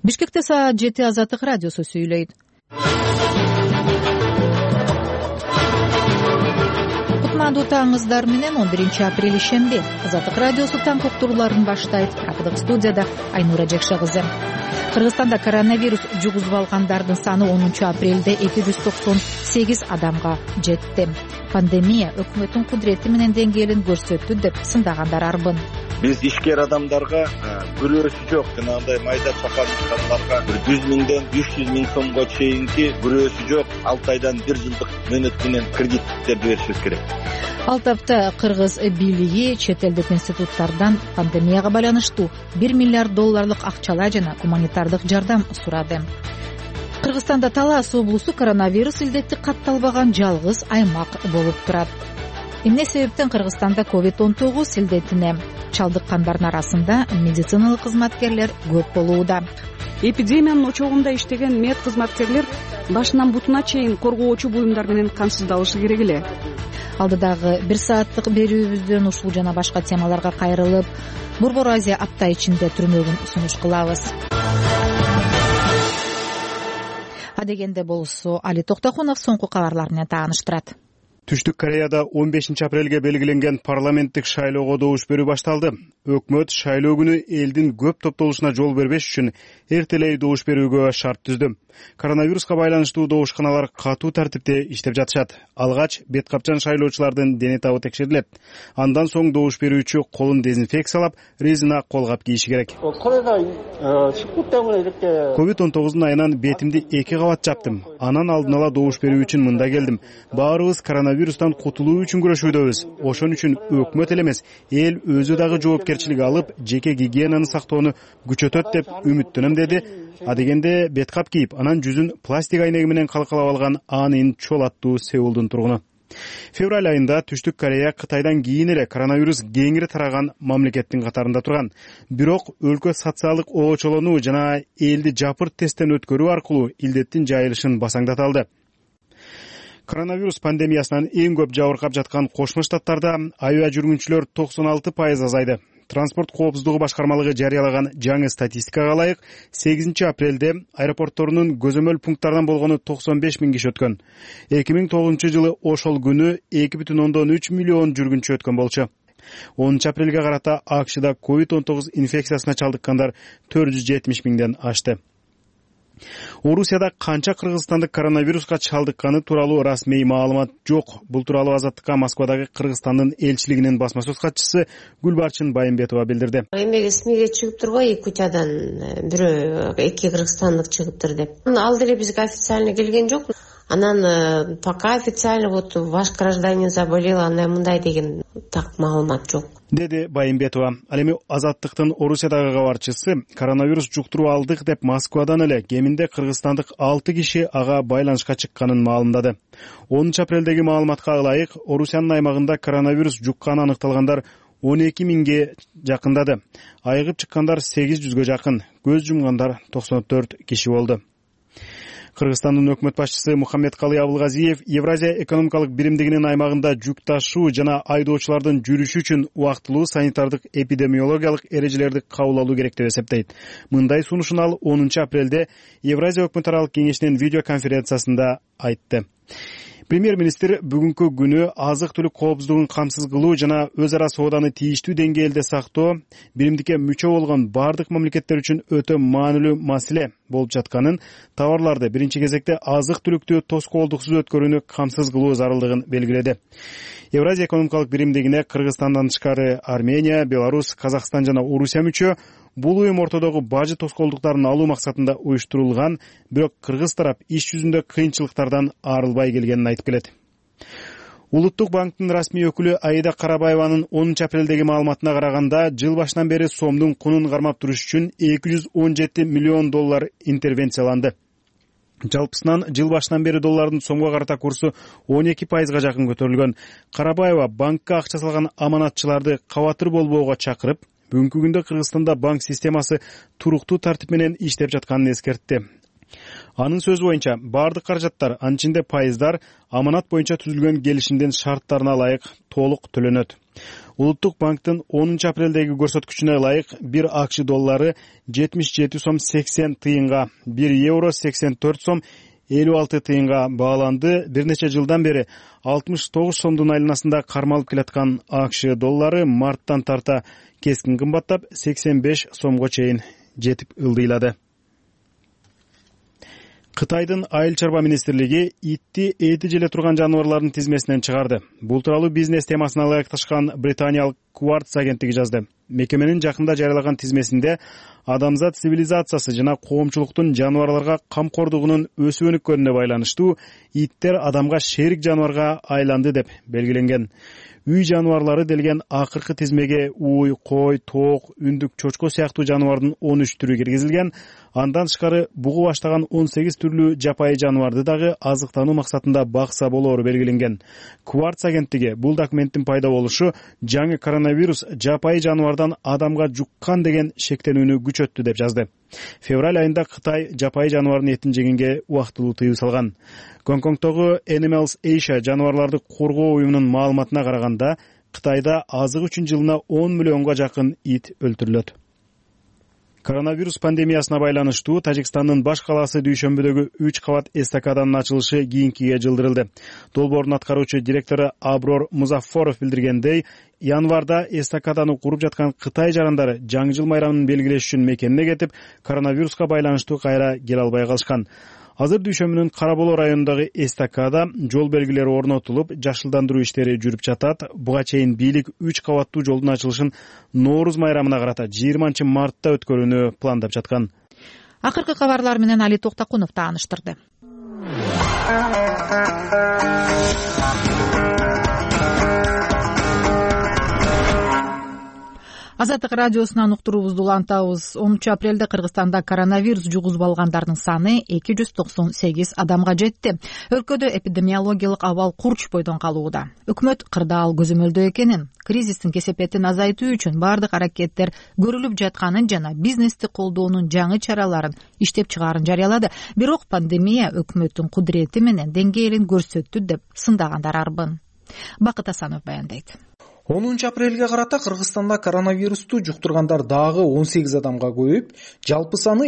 Бишкекте саат 7 Азаттык радиосу сүйлөйт. Кутмандуу таңыңыздар менен 11 апрель шемби. Азаттык радиосу таң уктурууларын баштайт. Рабыдык студияда Айнура Жекше кызы. Кыргызстанда коронавирус жугузуп алгандардын саны 10 апрелде 298 адамга жетти. Пандемия өкмөттүн кудурети менен деңгээлин көрсөттү деп сындагандар арбын. Биз ишкер адамдарга күрөөсү жок, жанагындай майда чапан адамдарга 100 миңден 300 миң сомго чейинки күрөөсү жок 6 айдан 1 жылдык мөөнөт менен кредиттерди беришибиз керек. Ал тапта кыргыз бийлиги чет элдик институттардан пандемияга байланыштуу 1 миллиард долларлык акчалай жана гуманитардык жардам сурады. Кыргызстанда Талас облусу коронавирус илдети катталбаган жалгыз аймак болуп турат. Эмне себептен Кыргызстанда COVID-19 илдетине чалдыккандардын арасында медициналык кызматкерлер көп болууда. Эпидемиянын очогунда иштеген мед кызматкерлер башынан бутуна чейин коргоочу буюмдар менен камсыздалышы керек эле. Алдыдагы 1 сааттык берүүбүздөн ушул жана башка темаларга кайрылып, Борбор Азия апта ичинде түрмөгүн сунуш кылабыз. Адегенде болсо Али Токтохунов соңку кабарлар менен тааныштырат. Түштүк Кореяда 15 апрелге белгиленген парламенттик шайлоого добуш берүү башталды. Өкмөт шайлоо күнү элдин көп топтолушуна жол бербеш үчүн эртелей добуш берүүгө шарт түздү. Коронавируска байланыштуу добушканалар катуу тартипте иштеп жатышат. Алгач бет капчан шайлоочулардын дене табы текшерилет. Андан соң добуш берүүчү колун дезинфекциялап, резина колгап кийиши керек. COVID-19 айынан бетимди 2 кабат жаптым. Анан алдын ала добуш берүү үчүн мында келдим. Баарыбыз коронавирустан кутулуу үчүн күрөшүүдөбүз. Ошон үчүн өкмөт эле эмес, эл өзү дагы жоопкерчилик алып, жеке гигиенаны сактоону күчөтөт деп үмүттөнөм, деди. Адегенде бет кап кийип, анан жүзүн пластик айнеги менен калкалап алган Анин Чол аттуу Сеулдун тургуну. Февраль айында Түштүк Корея Кытайдан кийин эле коронавирус кеңири тараган мамлекеттин катарында турган. Бирок өлкө социалдык оочолонуу жана элди жапырт тесттен өткөрүү аркылуу илдеттин жайылышын басаңдата алды. Коронавирус пандемиясынан эң көп жабыркап жаткан Кошмо Штаттарда аябай жүргүнчүлөр 96% азайды. Транспорт коопсуздугу башкармалыгы жарыялаган жаңы статистикага ылайык 8 апрелде аэропортторунун көзөмөл пункттарынан болгону 95 миң киши өткөн. 2009 жылы ошол күнү 2,3 миллион жүргүнчү өткөн болчу. 10 апрелге карата АКШда COVID-19 инфекциясына чалдыккандар 470 миңден ашты. Орусияда канча кыргызстандык коронавируска чалдыкканы тууралуу расмий маалымат жок. Бул тууралуу Азаттыкка Москвадагы Кыргызстандын элчилигинин басма сөз катчысы Гүлбарчын Байымбетова билдирди. Эми СМИге чыгыптыр го 2 учадан бирөө 2 кыргызстандык чыгыптыр деп. Ал деле бизге официально келген жок. Анан пока официально вот ваш гражданин заболел, андай мындай деген так маалымат жок, деди Байымбетова. Ал эми Азаттыктын Орусиядагы кабарчысы коронавирус жуктуруп алдык деп Москвадан эле кеминде кыргызстандык 6 киши ага байланышка чыкканын маалымдады. 10 апрелдеги маалыматка ылайык, Орусиянын аймагында коронавирус жукканы аныкталгандар 12 миңге жакындады. Айыгып чыккандар 800гө жакын, көз жумгандар 94 киши болду. Кыргызстандын өкмөт башчысы Мухаммедкалый Абылгазиев Евразия экономикалык биримдигинин аймагында жүк ташуу жана айдоочулардын жүрүшү үчүн убактылуу санитардык эпидемиологиялык эрежелерди кабыл алуу керек деп эсептейт. Мындай сунушун ал 10 апрелде Евразия өкмөт аралык кеңешинин видеоконференциясында айтты. Премьер-министр бүгүнкү күнү азык-түлүк коопсуздугун камсыз кылуу жана өз ара сооданы тийиштүү деңгээлде сактоо биримдикке мүчө болгон бардык мамлекеттер үчүн өтө маанилүү маселе болуп жатканын, товарларды биринчи кезекте азык-түлүктү тоскоолдуксуз өткөрүүнү камсыз кылуу зарылдыгын белгиледи. Евразия экономикалык биримдигине Кыргызстандан тышкары Армения, Беларусь, Казакстан жана Орусия мүчө. Бул уюм ортодогу бажы тоскоолдуктарын алуу максатында уюштурулган, бирок кыргыз тарап иш жүзүндө кыйынчылыктардан арылбай келгенин айтып келет. Улуттук банктын расмий өкүлү Аида Карабаеванын 10 апрелдеги маалыматына караганда, жыл башынан бери сомдун кунун кармап туруш үчүн 217 миллион доллар интервенцияланды. Жалпысынан жыл башынан бери доллардын сомго карата курсу 12%га жакын көтөрүлгөн. Карабаева банкка акча салган аманатчыларды кабатыр болбоого чакырып, бүгүнкү күндө Кыргызстанда банк системасы туруктуу тартип менен иштеп жатканын эскертти. Анын сөзү боюнча баардык каражаттар, анын ичинде пайыздар аманат боюнча түзүлгөн келишимдин шарттарына ылайык толук төлөнөт. Улуттук банктын 10 апрелдеги көрсөткүчүнө ылайык 1 акш доллары 77 сом 80 тыйынга, 1 евро 84 сом 56 тыйынга бааланды. Бир нече жылдан бери 69 сомдун айланасында кармалып келаткан акш доллары марттан тарта кескин кымбаттап 85 сомго чейин жетип ылдыйлады. Кытайдын айыл чарба министрлиги итти эти желе турган жаныбарлардын тизмесинен чыгарды. Бул тууралуу бизнес темасына ылайыкташкан британиялык Quartz агенттиги жазды. Мекеменин жакында жарыялаган тизмесинде адамзат цивилизациясы жана коомчулуктун жаныбарларга камкордугунун өсүп өнүккөнүнө байланыштуу иттер адамга шерик жаныбарга айланды деп белгиленген. Үй жаныбарлары делген акыркы тизмеге уй, кой, тоок, үндүк, чочко сыяктуу жаныбардын 13 түрү киргизилген. Андан тышкары бугу баштаган 18 түрлүү жапайы жаныбарды дагы азыктануу максатында бакса болоору белгиленген. Quartz агенттиги бул документтин пайда болушу жаңы коронавирус жапайы жаныбардан адамга жуккан деген шектенүүнү күчөттү деп жазды. Февраль айында Кытай жапайы жаныбардын этин жегенге убактылуу тыюу салган. Гонконгдогу Animals Asia жаныбарларды коргоо уюмунун маалыматына караганда, Кытайда азык үчүн жылына 10 миллионго жакын ит өлтүрүлөт. Коронавирус пандемиясына байланыштуу Тажикстандын баш калаасы дүйшөмбүдөгү 3 кабат эстакаданын ачылышы кийинкиге жылдырылды. Долбоордун аткаруучу директору Аброр Музаффоров билдиргендей, январда эстакаданы куруп жаткан Кытай жарандары жаңы жыл майрамын белгилеш үчүн мекенине кетип, коронавируска байланыштуу кайра келе албай калышкан. Азыр дүйшөмбүнүн Караболо районундагы эстакада жол белгилери орнотулуп, жашылдандыруу иштери жүрүп жатат. Буга чейин бийлик 3 кабаттуу жолдун ачылышын Нооруз майрамына карата 20 мартта өткөрүүнү пландап жаткан. Акыркы кабарлар менен Али Токтакунов тааныштырды. Азаттык радиосунан уктуруубузду улантабыз. 10 апрелде Кыргызстанда коронавирус жугузуп алгандардын саны 298 адамга жетти. Өлкөдө эпидемиологиялык абал курч бойдон калууда. Өкмөт кырдаал көзөмөлдөө экенин, кризистин кесепетин азайтуу үчүн бардык аракеттер көрүлүп жатканын жана бизнести колдоонун жаңы чараларын иштеп чыгаарын жарыялады. Бирок пандемия өкмөттүн кудурети менен деңгээлин көрсөттү деп сындагандар арбын. Бакыт Асанов баяндайт. 10 апрелге карата Кыргызстанда коронавирусту жуктургандар дагы 18 адамга көбөйүп, жалпы саны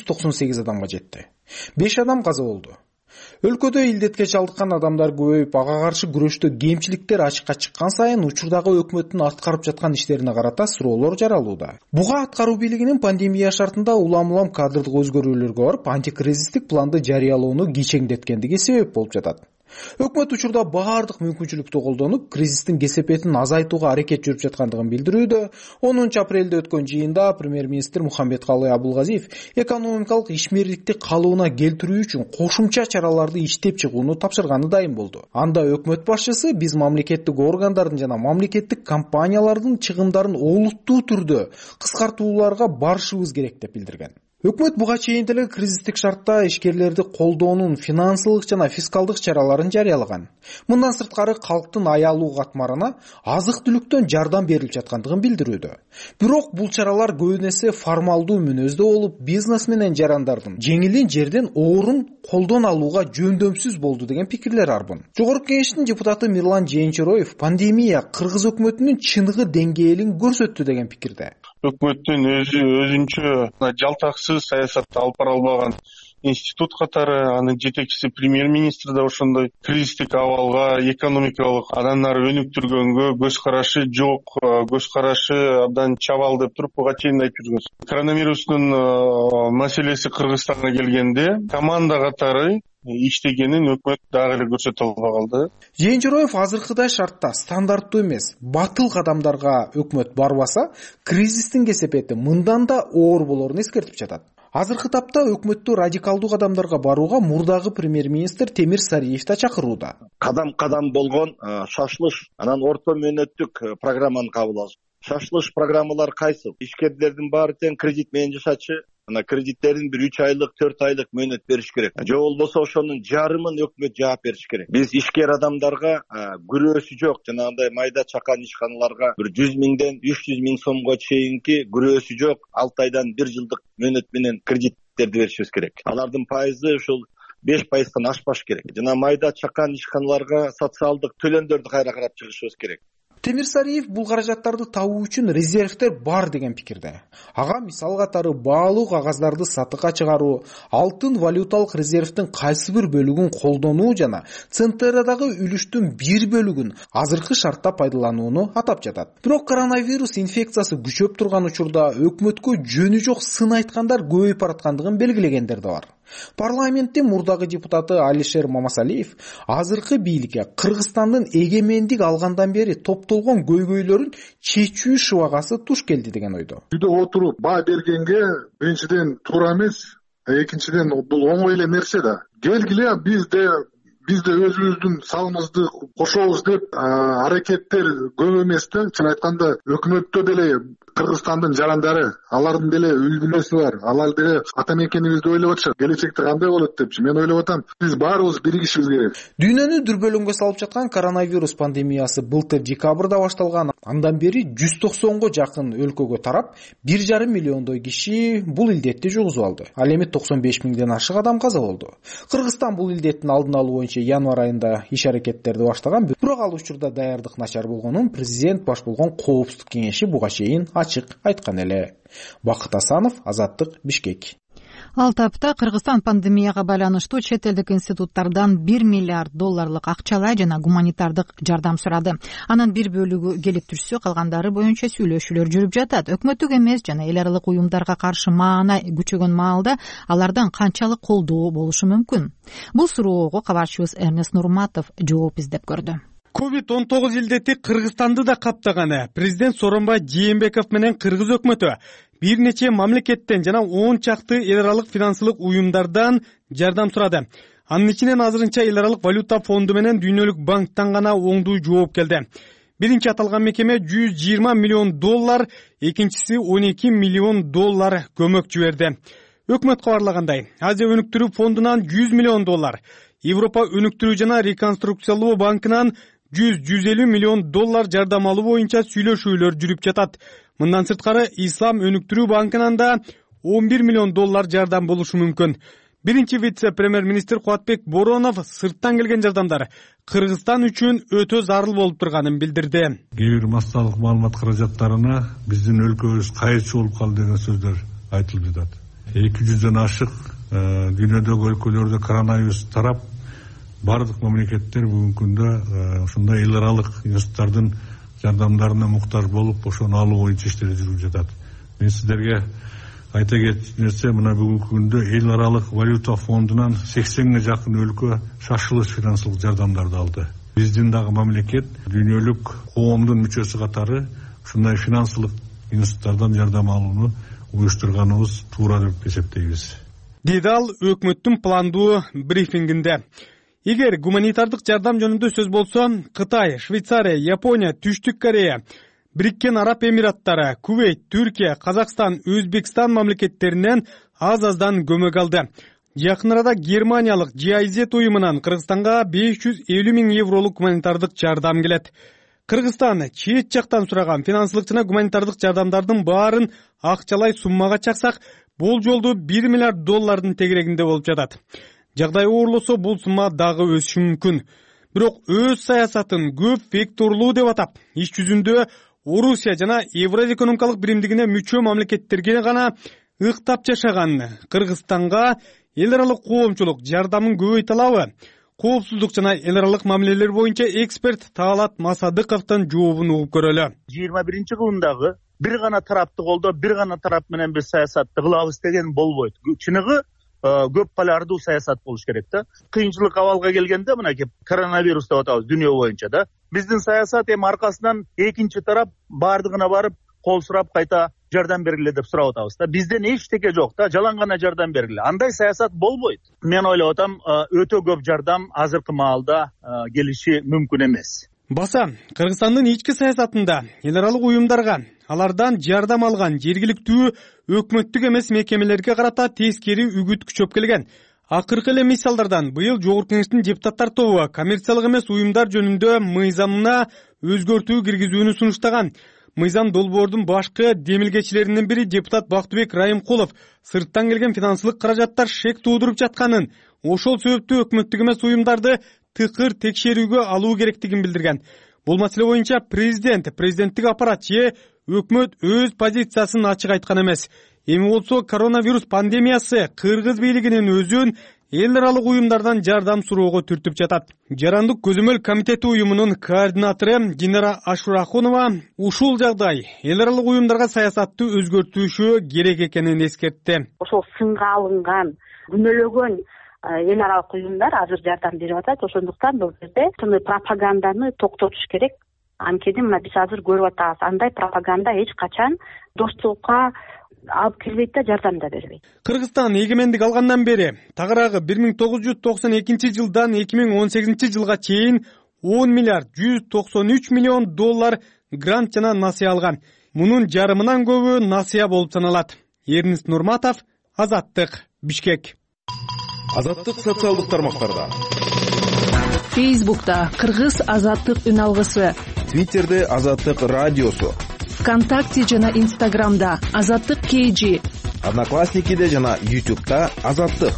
298 адамга жетти. 5 адам каза болду. Өлкөдө илдетке чалдыккан адамдар көбөйүп, ага каршы күрөштө кемчиликтер ачыкка чыккан сайын учурдагы өкмөттүн аткарып жаткан иштерине карата суроолор жаралууда. Буга аткаруу бийлигинин пандемия шартында улам-улам кадрдык өзгөрүүлөргө барып, антикризистик планды жарыялоону кичеңдеткендиги себеп болуп жатат. Өкмөт учурда баардык мүмкүнчүлүктү колдонуп, кризистин кесепетин азайтууга аракет жүрүп жаткандыгын билдирүүдө. 10 апрелде өткөн жыйында премьер-министр Мухамбеткалый Абулгазиев экономикалык ишмерликти калыбына келтирүү үчүн кошумча чараларды иштеп чыгууну тапшырганы дайым болду. Анда өкмөт башчысы биз мамлекеттик органдардын жана мамлекеттик компаниялардын чыгымдарын олуттуу түрдө кыскартууларга барышыбыз керек деп билдирген. Өкмөт буга чейин деле кризистик шартта ишкерлерди колдоонун финансылык жана фискалдык чараларын жарыялаган. Мындан сырткары калктын аялуу катмарына азык-түлүктөн жардам берилип жаткандыгын билдирүүдө. Бирок бул чаралар көбүн эсе формалдуу мүнөздө болуп, бизнес менен жарандардын жеңилин жерден оорун колдон алууга жөндөмсүз болду деген пикирлер арбын. Жогорку кеңештин депутаты Мирлан Жээнчороев пандемия кыргыз өкмөтүнүн чыныгы деңгээлин көрсөттү деген пикирде. Өкмөттүн өзүнчө жалтаксыз саясатты алып бара албаган институт катары, анын жетекчиси премьер-министр да ошондой кризистик абалга, экономикалык адамдар өнүктүргөнгө көз карашы жок, көз карашы абдан чабал деп туруп буга чейин айтып жүргөнбүз. Коронавирустун маселеси Кыргызстанга келгенде команда катары иштегенин өкмөт дагы эле көрсөтө албай калды. Жээнчороев азыркыдай шартта стандарттуу эмес, батыл кадамдарга өкмөт барбаса, кризистин кесепети мындан да оор болоорун эскертип жатат. Азыркы тапта өкмөттү радикалдуу кадамдарга барууга мурдагы премьер-министр Темир Сариев да чакырууда. Кадам болгон шашылыш, анан орто мөөнөттүк программаны кабыл алыш. Шашылыш программалар кайсы? Ишкерлердин баары тең кредит менен жашачы. Ана кредиттерин 1-3 айлык, 4 айлык мөөнөт бериш керек. Же болбосо ошонун жарымын өкмөт жаап бериш керек. Биз ишкер адамдарга күрөөсү жок, жанагындай майда чакан ишканаларга 100 миңден 300 миң сомго чейинки күрөөсү жок 6 айдан 1 жылдык мөөнөт менен кредит кредиттерди беришибиз керек. Алардын пайызы ушул 5%-тан ашпаш керек. Жана майда чакан ишканаларга социалдык төлөмдөрдү кайра карап чыгышыбыз керек. Темирсариев бул каражаттарды табуу үчүн резервдер бар деген пикирде. Ага мисал катары баалуу кагаздарды сатыкка чыгаруу, алтын валюталык резервдин кайсы бир бөлүгүн колдонуу жана ЦНТРдагы үлүштүн бир бөлүгүн азыркы шартта пайдаланууну атап жатат. Бирок коронавирус инфекциясы күчөп турган учурда өкмөткө жөнү жок сын айткандар көбөйүп бараткандыгын белгилегендер да бар. Парламенттин мурдагы депутаты Алишер Мамасалиев азыркы бийликке Кыргызстандын эгемендик алгандан бери топтолгон көйгөйлөрүн чечүү шыбагасы туш келди деген ойдо. Үйдө отуруп баа бергенге биринчиден туура эмес, экинчиден бул оңой эле нерсе да. Келгиле биз де өзүбүздүн салымызды кошобуз деп аракеттер көп эмес да. Чын айтканда өкмөттө деле Кыргызстандын жарандары, алардын деле үлгүнөсү бар. Алар деле ата мекенибизди ойлоп атышат. Келечекте кандай болот депчи. Мен ойлоп атам, биз баарыбыз биригишибиз керек. Дүйнөнү дүрбөлөңгө салып жаткан коронавирус пандемиясы былтыр декабрда башталган. Андан бери 190го жакын өлкөгө тарап, 1,5 миллиондой киши бул илдетти жугузуп алды. Ал эми 95 миңден ашык адам каза болду. Кыргызстан бул илдеттин алдын алуу боюнча январь айында иш аракеттерди баштаган, бирок ал учурда даярдык начар болгонун президент баш болгон коопсуздук кеңеши буга чейин ачык айткан эле. Бакыт Асанов, Азаттык, Бишкек. Ал тапта Кыргызстан пандемияга байланыштуу чет элдик институттардан 1 миллиард долларлык акчалай жана гуманитардык жардам сурады. Анын бир бөлүгү келип түшсө, калгандары боюнча сүйлөшүүлөр жүрүп жатат. Өкмөттүк эмес жана эл аралык уюмдарга каршы маана күчөгөн маалда алардан канчалык колдоо болушу мүмкүн? Бул суроого кабарчыбыз Эрнест Нурматов жооп издеп көрдү. COVID-19 илдети Кыргызстанды да каптаганы. Президент Сооронбай Жээнбеков менен кыргыз өкмөтү бир нече мамлекеттен жана 10 чакты эл аралык финансылык уюмдардан жардам сурады. Анын ичинен азырынча эл аралык валюта фонду менен Дүйнөлүк банктан гана оңдуу жооп келди. Биринчи аталган мекеме 120 миллион доллар, экинчиси 12 миллион доллар көмөк жиберди. Өкмөт кабарлагандай, Азия өнүктүрүү фондунан 100 миллион доллар, Европа өнүктүрүү жана реконструкциялоо банкынан 100-150 миллион доллар жардам алуу боюнча сүйлөшүүлөр жүрүп жатат. Мындан сырткары Ислам өнүктүрүү банкынан да 11 миллион доллар жардам болушу мүмкүн. Биринчи вице-премьер-министр Кубатбек Боронов сырттан келген жардамдар Кыргызстан үчүн өтө зарыл болуп турганын билдирди. Кээ бир массалык маалымат каражаттарына биздин өлкөбүз кайырчы болуп калды деген сөздөр айтылып жатат. 200дөн ашык дүйнөдөгү өлкөлөрдө коронавирус тарап, бардык мамлекеттер бүгүнкү күндө ушундай эл аралык институттардын жардамдарына муктаж болуп, ошону алуу боюнча иштер жүрүп жатат. Мен сиздерге айта кетчү нерсе, мына бүгүнкү күндө эл аралык валюта фондунан 80ге жакын өлкө шашылыш финансылык жардамдарды алды. Биздин дагы мамлекет дүйнөлүк коомдун мүчөсү катары ушундай финансылык институттардан жардам алууну уюштурганыбыз туура деп эсептейбиз. Деди ал өкмөттүн пландуу брифингинде. Эгер гуманитардык жардам жөнүндө сөз болсо, Кытай, Швейцария, Япония, Түштүк Корея, Бириккен Араб Эмираттары, Кувейт, Түркия, Казакстан, Өзбекстан мамлекеттеринен аз-аздан көмөк алды. Жакын арада Германиялык GIZ уюмунан Кыргызстанга 550 миң евролук гуманитардык жардам келет. Кыргызстан чет жактан сураган финансылык жана гуманитардык жардамдардын баарын акчалай суммага чаксак, бул жолду 1 миллиард доллардын тегерегинде болуп жатат. Жагдай оорлосо бул сумма дагы өсүшү мүмкүн. Бирок өз саясатын көп векторлуу деп атап, иш жүзүндө Орусия жана Евразия экономикалык биримдигине мүчө мамлекеттерге гана ыктап жашаган Кыргызстанга эл аралык коомчулук жардамын көбөйтө алабы? Коопсуздук жана эл аралык мамилелер боюнча эксперт Таалат Масадыковдун жообун угуп көрөлү. 21-кылымдагы бир гана тарапты колдоо, бир гана тарап менен биз саясатты кылабыз деген болбойт. Чыныгы көп полярдуу саясат болуш керек да. Кыйынчылык абалга келгенде мына коронавирус деп атабыз дүйнө боюнча да. Биздин саясат эми аркасынан экинчи тарап бардыгына барып кол сурап кайта жардам бергиле деп сурап атабыз да. Бизден эчтеке жок да, жалаң гана жардам бергиле. Андай саясат болбойт. Мен ойлоп атам, өтө көп жардам азыркы маалда келиши мүмкүн эмес. Баса, Кыргызстандын ички саясатында эл аралык уюмдарга, алардан жардам алган жергиликтүү өкмөттүк эмес мекемелерге карата тескери үгүт күчөп келген. Акыркы эле мисалдардан быйыл Жогорку Кеңештин депутаттар тобу коммерциялык эмес уюмдар жөнүндө мыйзамына өзгөртүү киргизүүнү сунуштаган. мыйзам долбоордун башкы демилгечилеринин бири депутат Бактыбек Райымкулов сырттан келген финансылык каражаттар шек туудуруп жатканын, ошол себептүү өкмөттүк эмес уюмдарды тыкыр текшерүүгө алуу керектигин билдирген. Бул маселе боюнча президенттик аппарат же өкмөт өз позициясын ачык айткан эмес. Эми болсо коронавирус пандемиясы кыргыз бийлигинин өзүн эл аралык уюмдардан жардам суроого түртүп жатат. Жарандык көзөмөл комитети уюмунун координатору Динара Ашурахунова ушул жагдай эл аралык уюмдарга саясатты өзгөртүшү керек экенин эскертти. Ошол сынга алынган, күнөөлөгөн эл аралык уюмдар азыр жардам берип атат. Ошондуктан бул жерде ушундай пропаганданы токтотуш керек. Анткени мына биз азыр көрүп атабыз, андай пропаганда эч качан достукка алып келбейт да, жардам да бербейт. Кыргызстан эгемендик алгандан бери тагыраагы 1992 жылдан 2018 жылга чейин 10 миллиард 193 миллион доллар грант жана насыя алган. Мунун жарымынан көбү насыя болуп саналат. Эрнист Нурматов, Азаттык, Бишкек. Азаттык социалдык тармактарда. Фейсбукта Кыргыз Азаттык үн алгысы, Твиттерде Азаттык радиосу, ВКонтакте жана Инстаграмда Азаттык KG, Одноклассникиде жана YouTube'да Азаттык.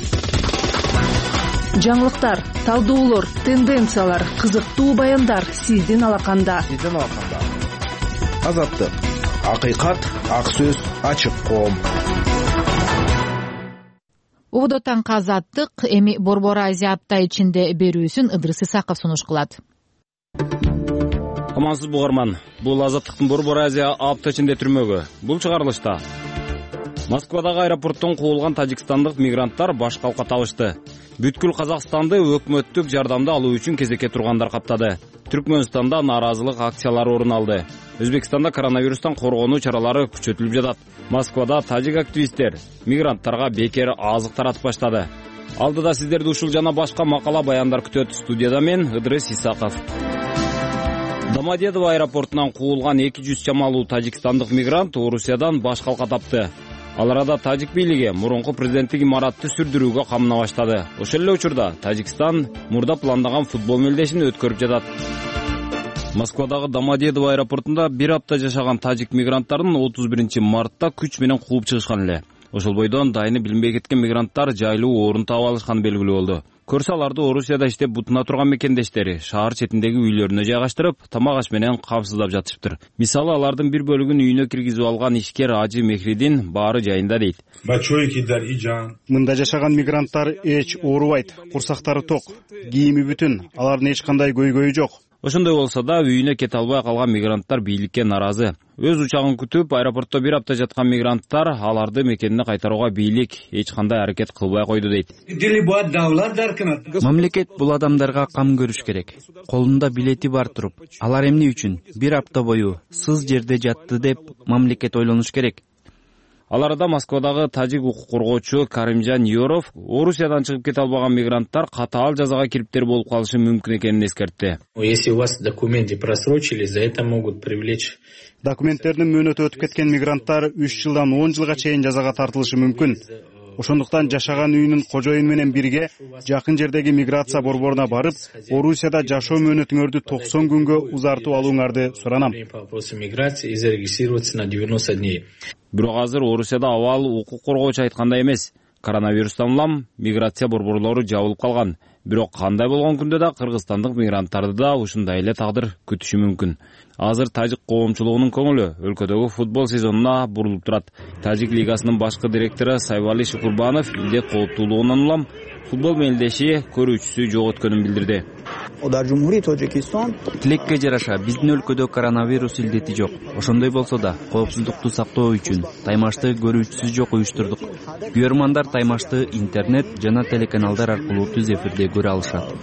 Жаңылыктар, талдоолор, тенденциялар, кызыктуу баяндар сиздин алаканда. Азаттык. Акыйкат, ак сөз, ачык коом. Убудо таңкы Азаттык эми Борбор Азия апта ичинде берүүсүн Ыдырыс Исаков сунуш кылат. Амансыз бугарман. Бул Азаттыктын Борбор Азия апта ичинде түрмөгү. Бул чыгарылышта Москвадагы аэропорттон куулган тажикстандык мигранттар баш калка табышты. Бүткүл Казакстанды өкмөттүк жардамды алуу үчүн кезекке тургандар каптады. Түркмөнстанда нааразылык акциялары орун алды. Өзбекстанда коронавирустан коргонуу чаралары күчөтүлүп жатат. Москвада тажик активисттер мигранттарга бекер азык таратып баштады. Алдыда сиздерди ушул жана башка макала баяндар күтөт. Студияда мен Ыдырыс Исаков. Домодедово аэропортунан куулган 200 чамалуу тажикстандык мигрант Орусиядан баш калка тапты. Ал арада тажик бийлиги мурунку президенттик имаратты сүрдүрүүгө камына баштады. Ошол эле учурда Тажикстан мурда пландаган футбол мелдешин өткөрүп жатат. Москвадагы Домодедово аэропортунда бир апта жашаган тажик мигранттарын 31 мартта күч менен кууп чыгышкан эле. Ошол бойдон дайыны билинбей кеткен мигранттар жайлуу орун таап алышканы белгилүү болду. Көрсө аларды Орусияда иштеп бутуна турган мекендештери шаар четиндеги үйлөрүнө жайгаштырып, тамак аш менен камсыздап жатышыптыр. Мисалы, алардын бир бөлүгүн үйүнө киргизип алган ишкер Ажы Мехридин баары жайында дейт. Мында жашаган мигранттар эч оорубайт, курсактары ток, кийими бүтүн, алардын эч кандай көйгөйү жок. Ошондой болсо да үйүнө кете албай калган мигранттар бийликке наразы. Өз учагын күтүп, аэропортто бир апта жаткан мигранттар аларды мекенине кайтарууга бийлик эч кандай аракет кылбай койду дейт. Мамлекет бул адамдарга кам көрүш керек. Колунда билети бар туруп, алар эмне үчүн бир апта бою сыз жерде жатты деп мамлекет ойлонуш керек. Ал арада Москвадагы тажик укук коргоочу Каримжан Юров Орусиядан чыгып кете албаган мигранттар катаал жазага кириптер болуп калышы мүмкүн экенин эскертти. Если у вас документы просрочили, за это могут привлечь. Документтердин мөөнөтү өтүп кеткен мигранттар 3 жылдан 10 жылга чейин жазага тартылышы мүмкүн. Ошондуктан жашаган үйүнүн кожоюну менен бирге жакын жердеги миграция борборуна барып, Орусияда жашоо мөөнөтүңөрдү 90 күнгө узартып алууңарды суранам. Бирок азыр Орусияда абал укук коргоочу айткандай эмес. Коронавирустан улам миграция борборлору жабылып калган. Бирок кандай болгон күндө да кыргызстандык мигранттарды да ушундай эле тагдыр күтүшү мүмкүн. Азыр тажик коомчулугунун көңүлү өлкөдөгү футбол сезонуна бурулуп турат. Тажик лигасынын башкы директору Сайвали Шукурбанов илдет кооптуулугунан улам футбол мелдеши көрүүчүсү жок өткөнүн билдирди. Тилекке жараша биздин өлкөдө коронавирус илдети жок. Ошондой болсо да коопсуздукту сактоо үчүн таймашты көрүүчүсү жок уюштурдук. Көрөрмандар таймашты интернет жана телеканалдар аркылуу түз эфирде көрө алышат.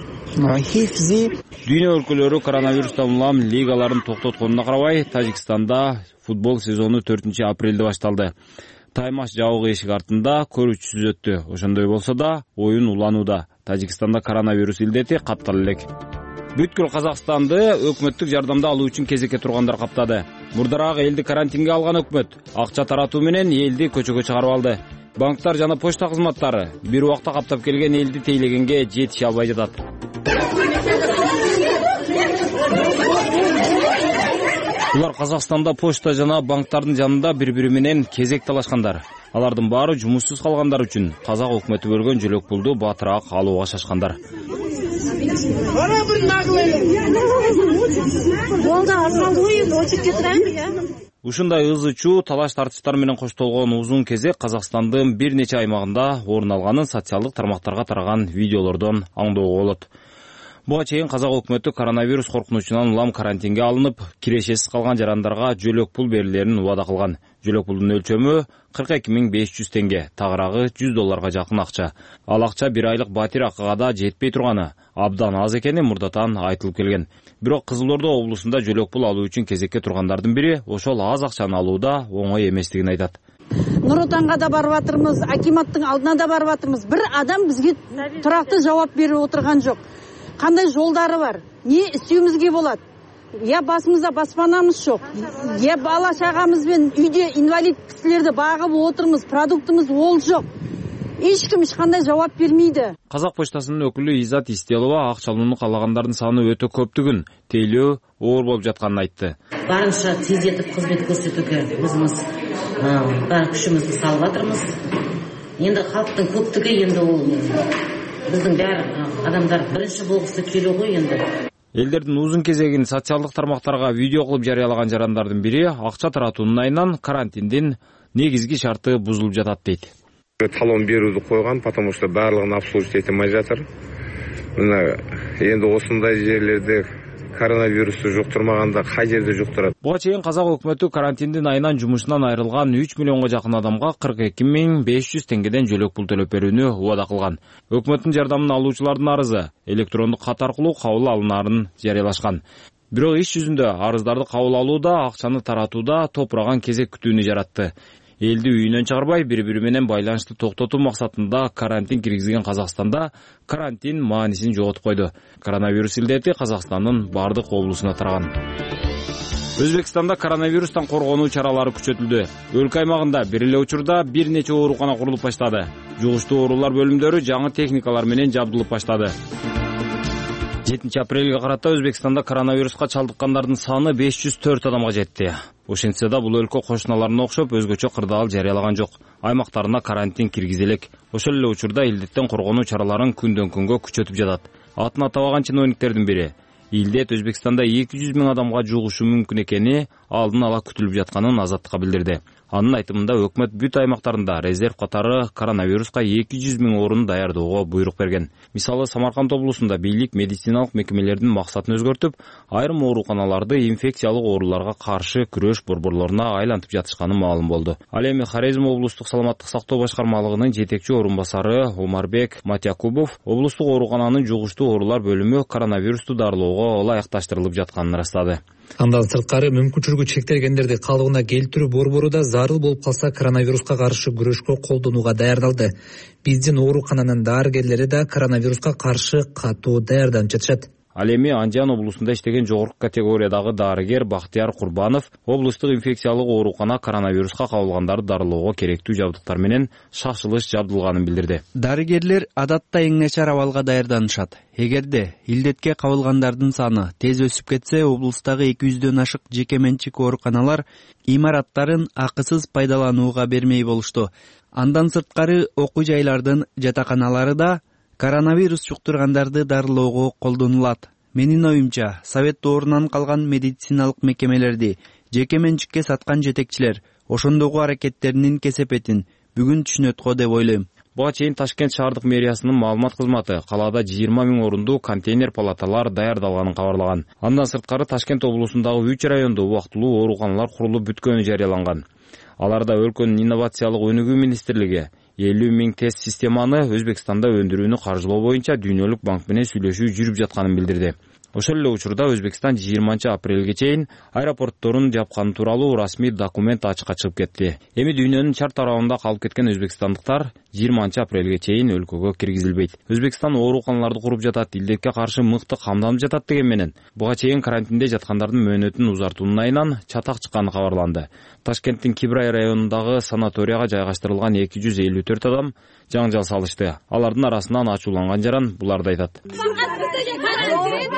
Дүйнө өлкөлөрү коронавирустан улам лигаларын токтотконуна карабай, Тажикстанда футбол сезону 4 апрелде башталды. Таймаш жабык эшик артында көрүүчүсүз өттү. Ошондой болсо да оюн уланууда. Тажикстанда коронавирус илдети каттала элек. Бүткүл Казакстанды өкмөттүк жардамды алуу үчүн кезекке тургандар каптады. Мурдараак элди карантинге алган өкмөт акча таратуу менен элди көчөгө чыгарып алды. Банктар жана почта кызматтары бир убакта каптап келген элди тейлегенге жетише албай жатат. Булар Казакстанда почта жана банктардын жанында бири-бири менен кезек талашкандар. Алардын баары жумушсуз калгандар үчүн казак өкмөтү бөлгөн жөлөк пулду батыраак алууга шашкандар. Ушундай ызы-чуу, талаш-тартыштар менен коштолгон узун кезек Казакстандын бир нече аймагында орун алганын социалдык тармактарга тараган видеолордон аңдоого болот. Буга чейин казак өкмөтү коронавирус коркунучунан улам карантинге алынып, кирешесиз калган жарандарга жөлөк пул берилерин убада кылган. Жөлөк пулдун өлчөмү 42.500 теңге, тагыраагы $100 жакын акча. Ал акча бир айлык батир акыга да жетпей турганы абдан аз экени мурдатан айтылып келген. Бирок Кызыл Ордо облусунда жөлөк пул алуу үчүн кезекке тургандардын бири ошол аз акчаны алууда оңой эместигин айтат. Нур Отонго да барып атырмыз, акиматтын алдына да барып атырмыз. Бир адам бизге турактуу жооп берип отурган жок. Кандай жолдары бар? Не истеуімізге болады? Я басымызда баспанамыз жоқ. Я бала шағамызбен үйде инвалид кісілерді бағып отырмыз, продуктымыз ол жоқ. Ешкім ешқандай жауап бермейді. Казак почтасынын өкүлү Изат Истелова акчалууну каалагандардын саны өтө көптүгүн, тейлөө оор болуп жатканын айтты. Барынша тездетип кызмет көрсөтүүгө өзүбүз бар күчүбүздү салып атырмыз. Енді халктын көптүгү енді ол биздин баары адамдар биринчи болгусу келүү ғой енді. Элдердин узун кезегин социалдык тармактарга видео кылып жарыялаган жарандардан бири акча таратуунун айынан карантиндин негизги шарты бузулуп жатат дейт. Талон берүүнү койгон, потому что баардыгын обслуживать эте албай жатыр. Мына енді осындай жерлерде коронавирусту жуктурмаганда кай жерде жуктурат? Буга чейин казак өкмөтү карантиндин айынан жумушунан айрылган 3 миллионго жакын адамга 42.500 теңгеден жөлөк пул төлөп берүүнү убада кылган. Өкмөттүн жардамын алуучулардын арызы электрондук кат аркылуу кабыл алынаарын жарыялашкан. Бирок иш жүзүндө арыздарды кабыл алууда, акчаны таратууда топураган кезек күтүүнү жаратты. Элди үйүнөн чыгарбай, бири-бири менен байланышты токтотуу максатында карантин киргизген Казакстанда карантин маанисин жоготуп койду. Коронавирус илдети Казакстандын бардык облусуна тараган. Өзбекстанда коронавирустан коргонуу чаралары күчөтүлдү. Өлкө аймагында бир эле учурда бир нече оорукана курулуп баштады. Жугуштуу оорулар бөлүмдөрү жаңы техникалар менен жабдылып баштады. 7 апрелге карата Өзбекстанда коронавируска чалдыккандардын саны 504 адамга жетти. Ошентсе да бул өлкө кошуналарына окшоп өзгөчө кырдаал жарыялаган жок. Аймактарына карантин киргизе элек. Ошол эле учурда илдеттен коргонуу чараларын күндөн күнгө күчөтүп жатат. Атын атабаган чиновниктердин бири илдет Өзбекстанда 200.000 адамга жугушу мүмкүн экени алдын ала күтүлүп жатканын Азаттыкка билдирди. Анын айтымында өкмөт бүт аймактарында резерв катары коронавируска 200.000 орун даярдоого буйрук берген. Мисалы, Самарканд облусунда бийлик медициналык мекемелердин максатын өзгөртүп, айрым ооруканаларды инфекциялык ооруларга каршы күрөш борборлоруна айлантып жатышканы маалым болду. Ал эми Хорезм облустук саламаттык сактоо башкармалыгынын жетекчи орун басары Омарбек Матякубов облустук оорукананын жугуштуу оорулар бөлүмү коронавирусту дарылоого ылайыкташтырылып жатканын ырастады. Андан сырткары мүмкүнчүлүгү чектелгендерди калыбына келтирүү борбору да зарыл болуп калса коронавируска каршы күрөшкө колдонууга даярдалды. Биздин оорукананын дарыгерлери да коронавируска каршы катуу даярданып жатышат. Ал эми Андиан облусунда иштеген жогорку категориядагы дарыгер Бактияр Курбанов облустук инфекциялык оорукана коронавируска кабылгандарды дарылоого керектүү жабдыктар менен шашылыш жабдылганын билдирди. Дарыгерлер адатта эң начар абалга даярданышат. Эгерде илдетке кабылгандардын саны тез өсүп кетсе, облустагы 200дөн ашык жеке менчик ооруканалар имараттарын акысыз пайдаланууга бермей болушту. Андан сырткары окуу жайлардын жатаканалары да коронавирус жуктургандарды дарылоого колдонулат. Менин оюмча, совет доорунан калган медициналык мекемелерди жеке менчикке саткан жетекчилер ошондогу аракеттеринин кесепетин бүгүн түшүнөт го деп ойлойм. Буга чейин Ташкент шаардык мэриясынын маалымат кызматы калаада 20.000 орундуу контейнер палаталар даярдалганын кабарлаган. Андан сырткары Ташкент облусундагы 3 райондо убактылуу ооруканалар курулуп бүткөнү жарыяланган. Аларда өлкөнүн инновациялык өнүгүү министрлиги 50.000 тест системаны Өзбекстанда өндүрүүнү каржылоо боюнча Дүйнөлүк банк менен сүйлөшүү жүрүп жатканын билдирди. Ошол эле учурда Өзбекстан 20 апрелге чейин аэропортторун жапканы тууралуу расмий документ ачыкка чыгып кетти. Эми дүйнөнүн чар тарабында калып кеткен өзбекстандыктар 20 апрелге чейин өлкөгө киргизилбейт. Өзбекстан ооруканаларды куруп жатат, илдетке каршы мыкты камданып жатат деген менен буга чейин карантинде жаткандардын мөөнөтүн узартуунун айынан чатак чыкканы кабарланды. Ташкенттин Кибрай районундагы санаторияга жайгаштырылган 254 адам жаңжал салышты. Алардын арасынан ачууланган жаран буларды айтат.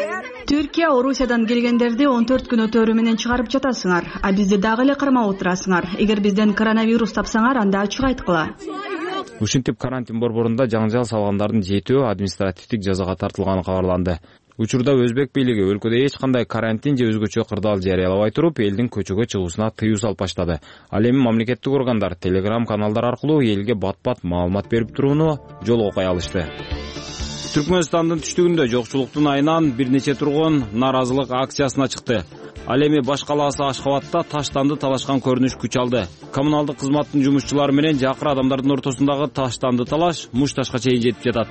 Түркия Орусиядан келгендерди 14 күн өтөрү менен чыгарып жатасыңар, а бизди дагы эле кармап отурасыңар. Эгер бизден коронавирус тапсаңар, анда ачык айткыла. Ушинтип карантин борборунда жаңжал салгандардын 7-өө административдик жазага тартылганы кабарланды. Учурда Өзбек бийлиги өлкөдө эч кандай карантин же өзгөчө кырдаал жарыялабай туруп, элдин көчөгө чыгуусуна тыюу салып баштады. Ал эми мамлекеттик органдар телеграм каналдар аркылуу элге бат-бат маалымат берип турууну жолго кое алышты. Түркмөнстандын түштүгүндө жокчулуктун айынан бир нече тургун нааразылык акциясына чыкты. Ал эми баш калаасы Ашхабадта таштанды талашкан көрүнүш күч алды. Коммуналдык кызматтын жумушчулары менен жакыр адамдардын ортосундагы таштанды талаш мушташка чейин жетип жатат.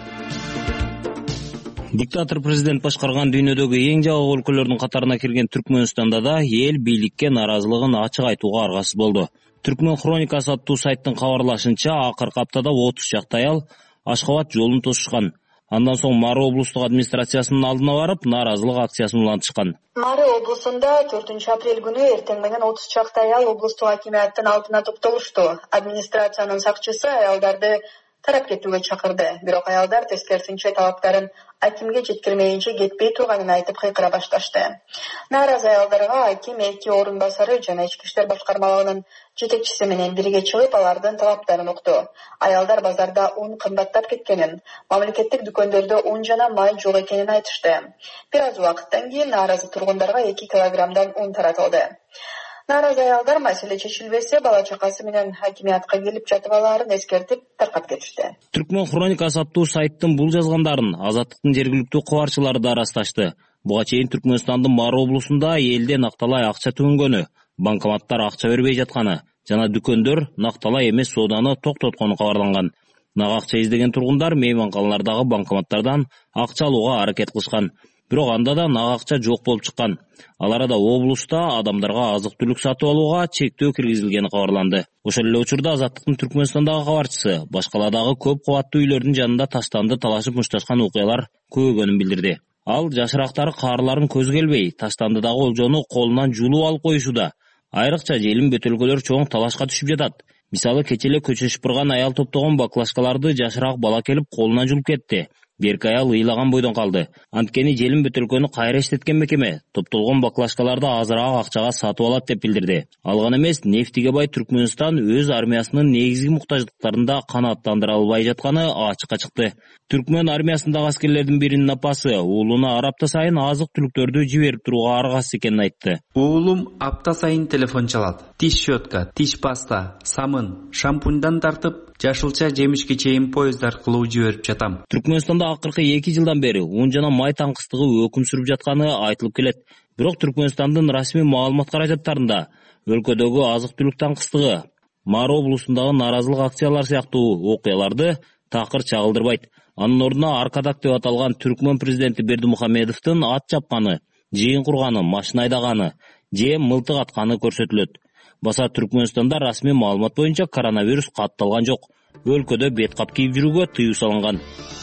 Диктатор президент башкарган дүйнөдөгү эң жабык өлкөлөрдүн катарына кирген Түркмөнстанда да эл бийликке нааразылыгын ачык айтууга аргасыз болду. Түркмөн хроникасы аттуу сайттын кабарлашынча, акыркы аптада 30 чакты аял Ашхабад жолун тосушкан. Андан соң Мары облустук администрациясынын алдына барып, нааразылык акциясын улантышкан. Мары облусунда 4 апрель күнү эртең менен 30 чакты аял облустук акимияттын алдына топтолушту. Администрациянын сакчысы аялдарды тарап кетүүгө чакырды. Бирок аялдар тескерисинче талаптарын акимге жеткирмейинче кетпей турганын айтып кыйкыра башташты. Нааразы аялдарга аким 2 орун басары жана ички иштер башкармалыгынын жетекчиси менен бирге чыгып, алардын талаптарын укту. Аялдар базарда un кымбаттап кеткенин, мамлекеттик дүкөндөрдө un жана май жок экенин айтышты. Бир аз убакыттан кийин нааразы тургундарга 2 килограммдан un таратылды. Нааразы аялдар маселе чечилбесе, бала чакасы менен акимиятка келип жатып алаарын эскертип таркап кетишти. Түркмөн хроникасы аттуу сайттын бул жазгандарын Азаттыктын жергиликтүү кабарчылары да ырасташты. Буга чейин Түркмөнстандын Мары облусунда элден накталай акча түгөнгөнү, банкоматтар акча бербей жатканы жана дүкөндөр накталай эмес сооданы токтоткону кабарланган. Нак акча издеген тургундар мейманканалардагы банкоматтардан акча алууга аракет кылышкан. Бирок анда да нак акча жок болуп чыккан. Ал арада облуста адамдарга азык-түлүк сатып алууга чектөө киргизилгени кабарланды. Ошол эле учурда Азаттыктын Түркмөнстандагы кабарчысы баш каладагы көп кабаттуу үйлөрдүн жанында таштанды талашып мушташкан окуялар көбөйгөнүн билдирди. Ал жашырактары каарыларын көзү келбей, таштандыдагы олжону колунан жулуп алып коюшууда. Айрыкча желим бөтөлкөлөр чоң талашка түшүп жатат. Мисалы, кечеле көчө шыпырган аял топтогон баклажкаларды жашыраак бала келип колунан жулуп кетти. Берки аял ыйлаган бойдон калды. Анткени желим бөтөлкөнү кайра иштеткен мекеме топтолгон баклажкаларды азыраак акчага сатып алат деп билдирди. Ал гана эмес, нефтиге бай Түркмөнстан өз армиясынын негизги муктаждыктарында канааттандыра албай жатканы ачыкка чыкты. Түркмөн армиясындагы аскерлердин биринин апасы уулуна ар апта сайын азык-түлүктөрдү жиберип турууга аргасыз экенин айтты. Уулум апта сайын телефон чалат. Тиш щетка, тиш паста, самын, шампуньдан тартып жашылча жемишке чейин поезд аркылуу жиберип жатам. Түркмөнстанда акыркы 2 жылдан бери un жана май таңкыстыгы өкүм сүрүп жатканы айтылып келет. Бирок Түркмөнстандын расмий маалымат каражаттарында өлкөдөгү азык-түлүк таңкыстыгы, Мары облусундагы нааразылык акциялар сыяктуу окуяларды такыр чагылдырбайт. Анын ордуна Аркадак деп аталган Түркмөн президенти Бердимухамедовдун ат чапканы, жыйын курганы, машина айдаганы же мылтык атканы көрсөтүлөт. Баса Түркмөнстанда расмий маалымат боюнча коронавирус катталган жок. Өлкөдө бет кап кийип жүрүүгө тыюу салынган.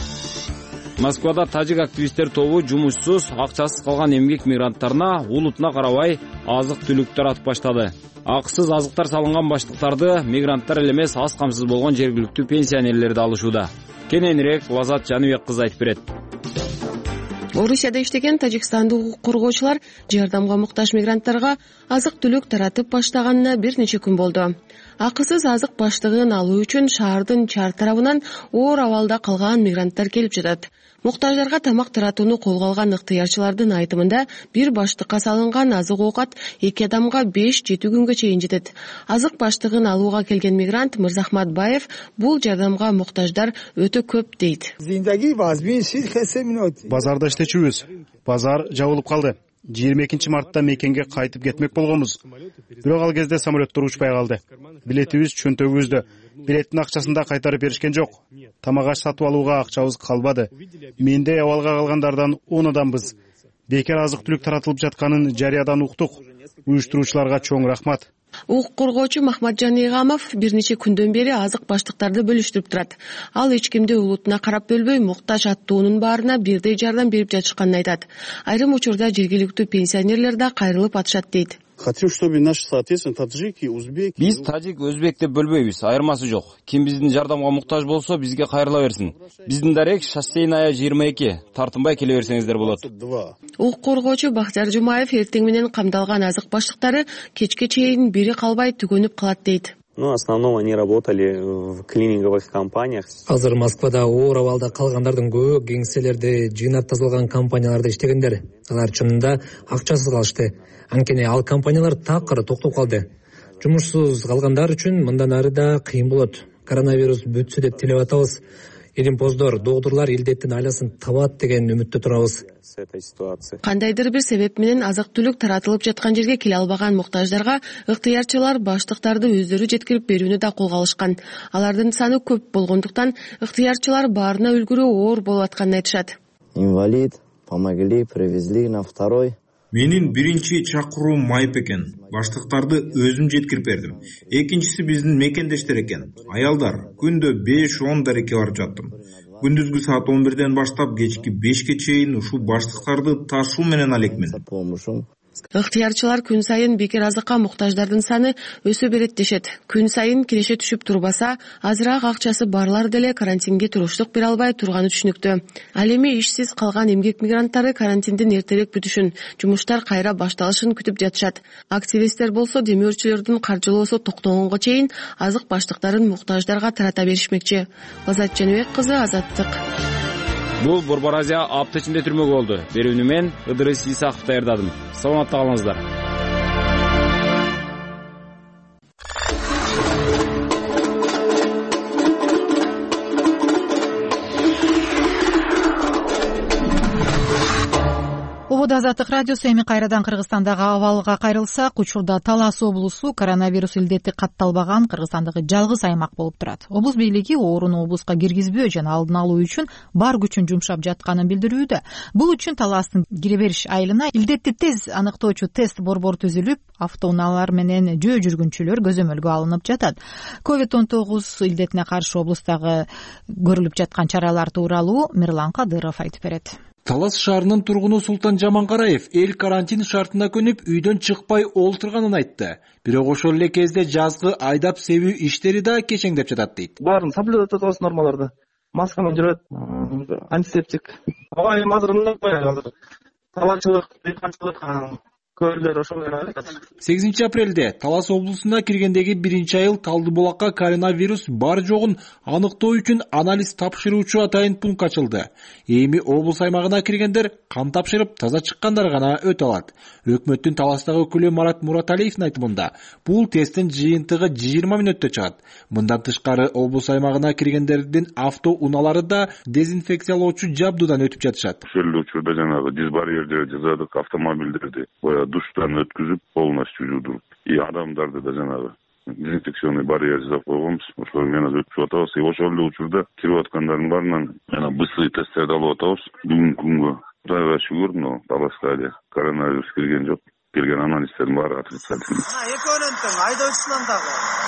Москвада тажик активисттер тобу жумушсуз, акчасыз калган эмгек мигранттарына улутуна карабай азык-түлүк таратып баштады. Акысыз азыктар салынган баштыктарды мигранттар эле эмес, аз камсыз болгон жергиликтүү пенсионерлер да алышууда. Кененирээк Лазат Жаныбек кызы айтып берет. Орусияда иштеген тажикстандык укук коргоочулар жардамга муктаж мигранттарга азык-түлүк таратып баштаганына бир нече күн болду. Акысыз азык баштыгын алуу үчүн шаардын чар тарабынан оор абалда калган мигранттар келип жатат. Муктаждарга тамак таратууну колго алган ыктыярчылардын айтымында бир баштыкка салынган азык-оокат 2 адамга 5-7 күнгө чейин жетет. Азык баштыгын алууга келген мигрант Мырзахмат Баев бул жардамга муктаждар өтө көп дейт. Базарда иштечүбүз. Базар жабылып калды. 22 мартта мекенге кайтып кетмек болгонбуз. Бирок ал кезде самолеттор учпай калды. Билетибиз чөнтөгүбүздө. Билеттин акчасын да кайтарып беришкен жок. Тамак аш сатып алууга акчабыз калбады. Мендей абалга калгандардан 10 адамбыз. Бекер азык-түлүк таратылып жатканын жарыядан уктук. Уюштуруучуларга чоң рахмат. Укук коргоочу Махматжан Игамов бир нече күндөн бери азык баштыктарды бөлүштүрүп турат. Ал эч кимди улутуна карап бөлбөй, муктаж аттуунун баарына бирдей жардам берип жатышканын айтат. Айрым учурда жергиликтүү пенсионерлер да кайрылып атышат дейт. Хотим, чтобы наши соответственно таджики, узбеки. Биз тажик, өзбек деп бөлбөйбүз, айырмасы жок. Ким биздин жардамга муктаж болсо, бизге кайрыла берсин. Биздин дарек шоссейная 22, тартынбай келе берсеңиздер болот. Укук коргоочу Бактияр Жумаев эртең менен камдалган азык баштыктары кечке чейин бири калбай түгөнүп калат дейт. В основном они работали в клининговых компаниях. Азыр Москвада оор абалда калгандардын көбү кеңселерде жыйнап тазалган компанияларда иштегендер. Алар чынында акчасыз калышты. Анткени ал компаниялар такыр токтоп калды. Жумушсуз калгандар үчүн мындан ары да кыйын болот. Коронавирус бүтсө деп тилеп атабыз. Илимпоздор, доктурлар илдеттин айласын табат деген үмүттө турабыз. Кандайдыр бир себеп менен азык-түлүк таратылып жаткан жерге келе албаган муктаждарга ыктыярчылар баштыктарды өздөрү жеткирип берүүнү да колго алышкан. Алардын саны көп болгондуктан ыктыярчылар баарына үлгүрүү оор болуп атканын айтышат. Инвалид, помогли, привезли на второй. Менин биринчи чакыруум майып экен. Баштыктарды өзүм жеткирип бердим. Экинчиси биздин мекендештер экен. Аялдар күндө 5-10 дарекке барып жаттым. Күндүзгү саат 11ден баштап кечки 5ке чейин ушул баштыктарды ташуу менен алекмин. Ыктыярчылар күн сайын бекер азыкка муктаждардын саны өсө берет дешет. Күн сайын киреше түшүп турбаса, азыраак акчасы барлар деле карантинге туруштук бере албай турганы түшүнүктүү. Ал эми ишсиз калган эмгек мигранттары карантиндин эртерээк бүтүшүн, жумуштар кайра башталышын күтүп жатышат. Активисттер болсо демөөрчүлөрдүн каржылоосу токтогонго чейин азык баштыктарын муктаждарга тарата беришмекчи. Азат Жаныбек кызы, Азаттык. Бул Борбор Азия апта ичинде түрмөгө болду. Берүүнү мен Ыдырыс Исаков даярдадым. Саламатта калыңыздар. Азаттык радиосу эми кайрадан Кыргызстандагы абалга кайрылсак, учурда Талас облусу коронавирус илдети катталбаган Кыргызстандагы жалгыз аймак болуп турат. Облус бийлиги ооруну облуска киргизбөө жана алдын алуу үчүн бар күчүн жумшап жатканын билдирүүдө. Бул үчүн Таластын кире бериш айылына илдетти тез аныктоочу тест борбор түзүлүп, автоунаалар менен жөө жүргүнчүлөр көзөмөлгө алынып жатат. COVID-19 илдетине каршы облустагы көрүлүп жаткан чаралар тууралуу Мирлан Кадыров айтып берет. Талас шаарынын тургуну Султан Жаманкараев эл карантин шартына көнүп үйдөн чыкпай олтурганын айтты. Бирок ошол эле кезде жазгы айдап себүү иштери да кечеңдеп жатат дейт. Баарын соблюдать этебиз нормаларды. Маска менен жүрөт, антисептик. Ага эми азыр мындай азыр. Таланчылык, дыйканчылык көөлөр ошол менен. 8 апрелде Талас облусуна киргендеги биринчи айыл Талдыбулакка коронавирус бар жогун аныктоо үчүн анализ тапшыруучу атайын пункт ачылды. Эми облус аймагына киргендер кан тапшырып таза чыккандар гана өтө алат. Өкмөттүн Таластагы өкүлү Марат Мураталиевдин айтымында, бул тесттин жыйынтыгы 20 мүнөттө чыгат. Мындан тышкары облус аймагына киргендердин автоунаалары да дезинфекциялоочу жабдуудан өтүп жатышат. Ошол учурда жанагы диз барьердерди жасадык, автомобилдерди душтан өткүзүп полностью жуудуруп, и адамдарды да жанагы дезинфекционный барьер жасап койгонбуз. Ошол менен өтүп атабыз. Ошол эле учурда кирип аткандардын баарынан жана быстрый тесттерди алып атабыз. Бүгүнкү күнгө Кудайга шүгүр, но Таласка эле коронавирус кирген жок. Келген анализдердин баары отрицательный. Экөөнүн тең айдоочусунан дагы,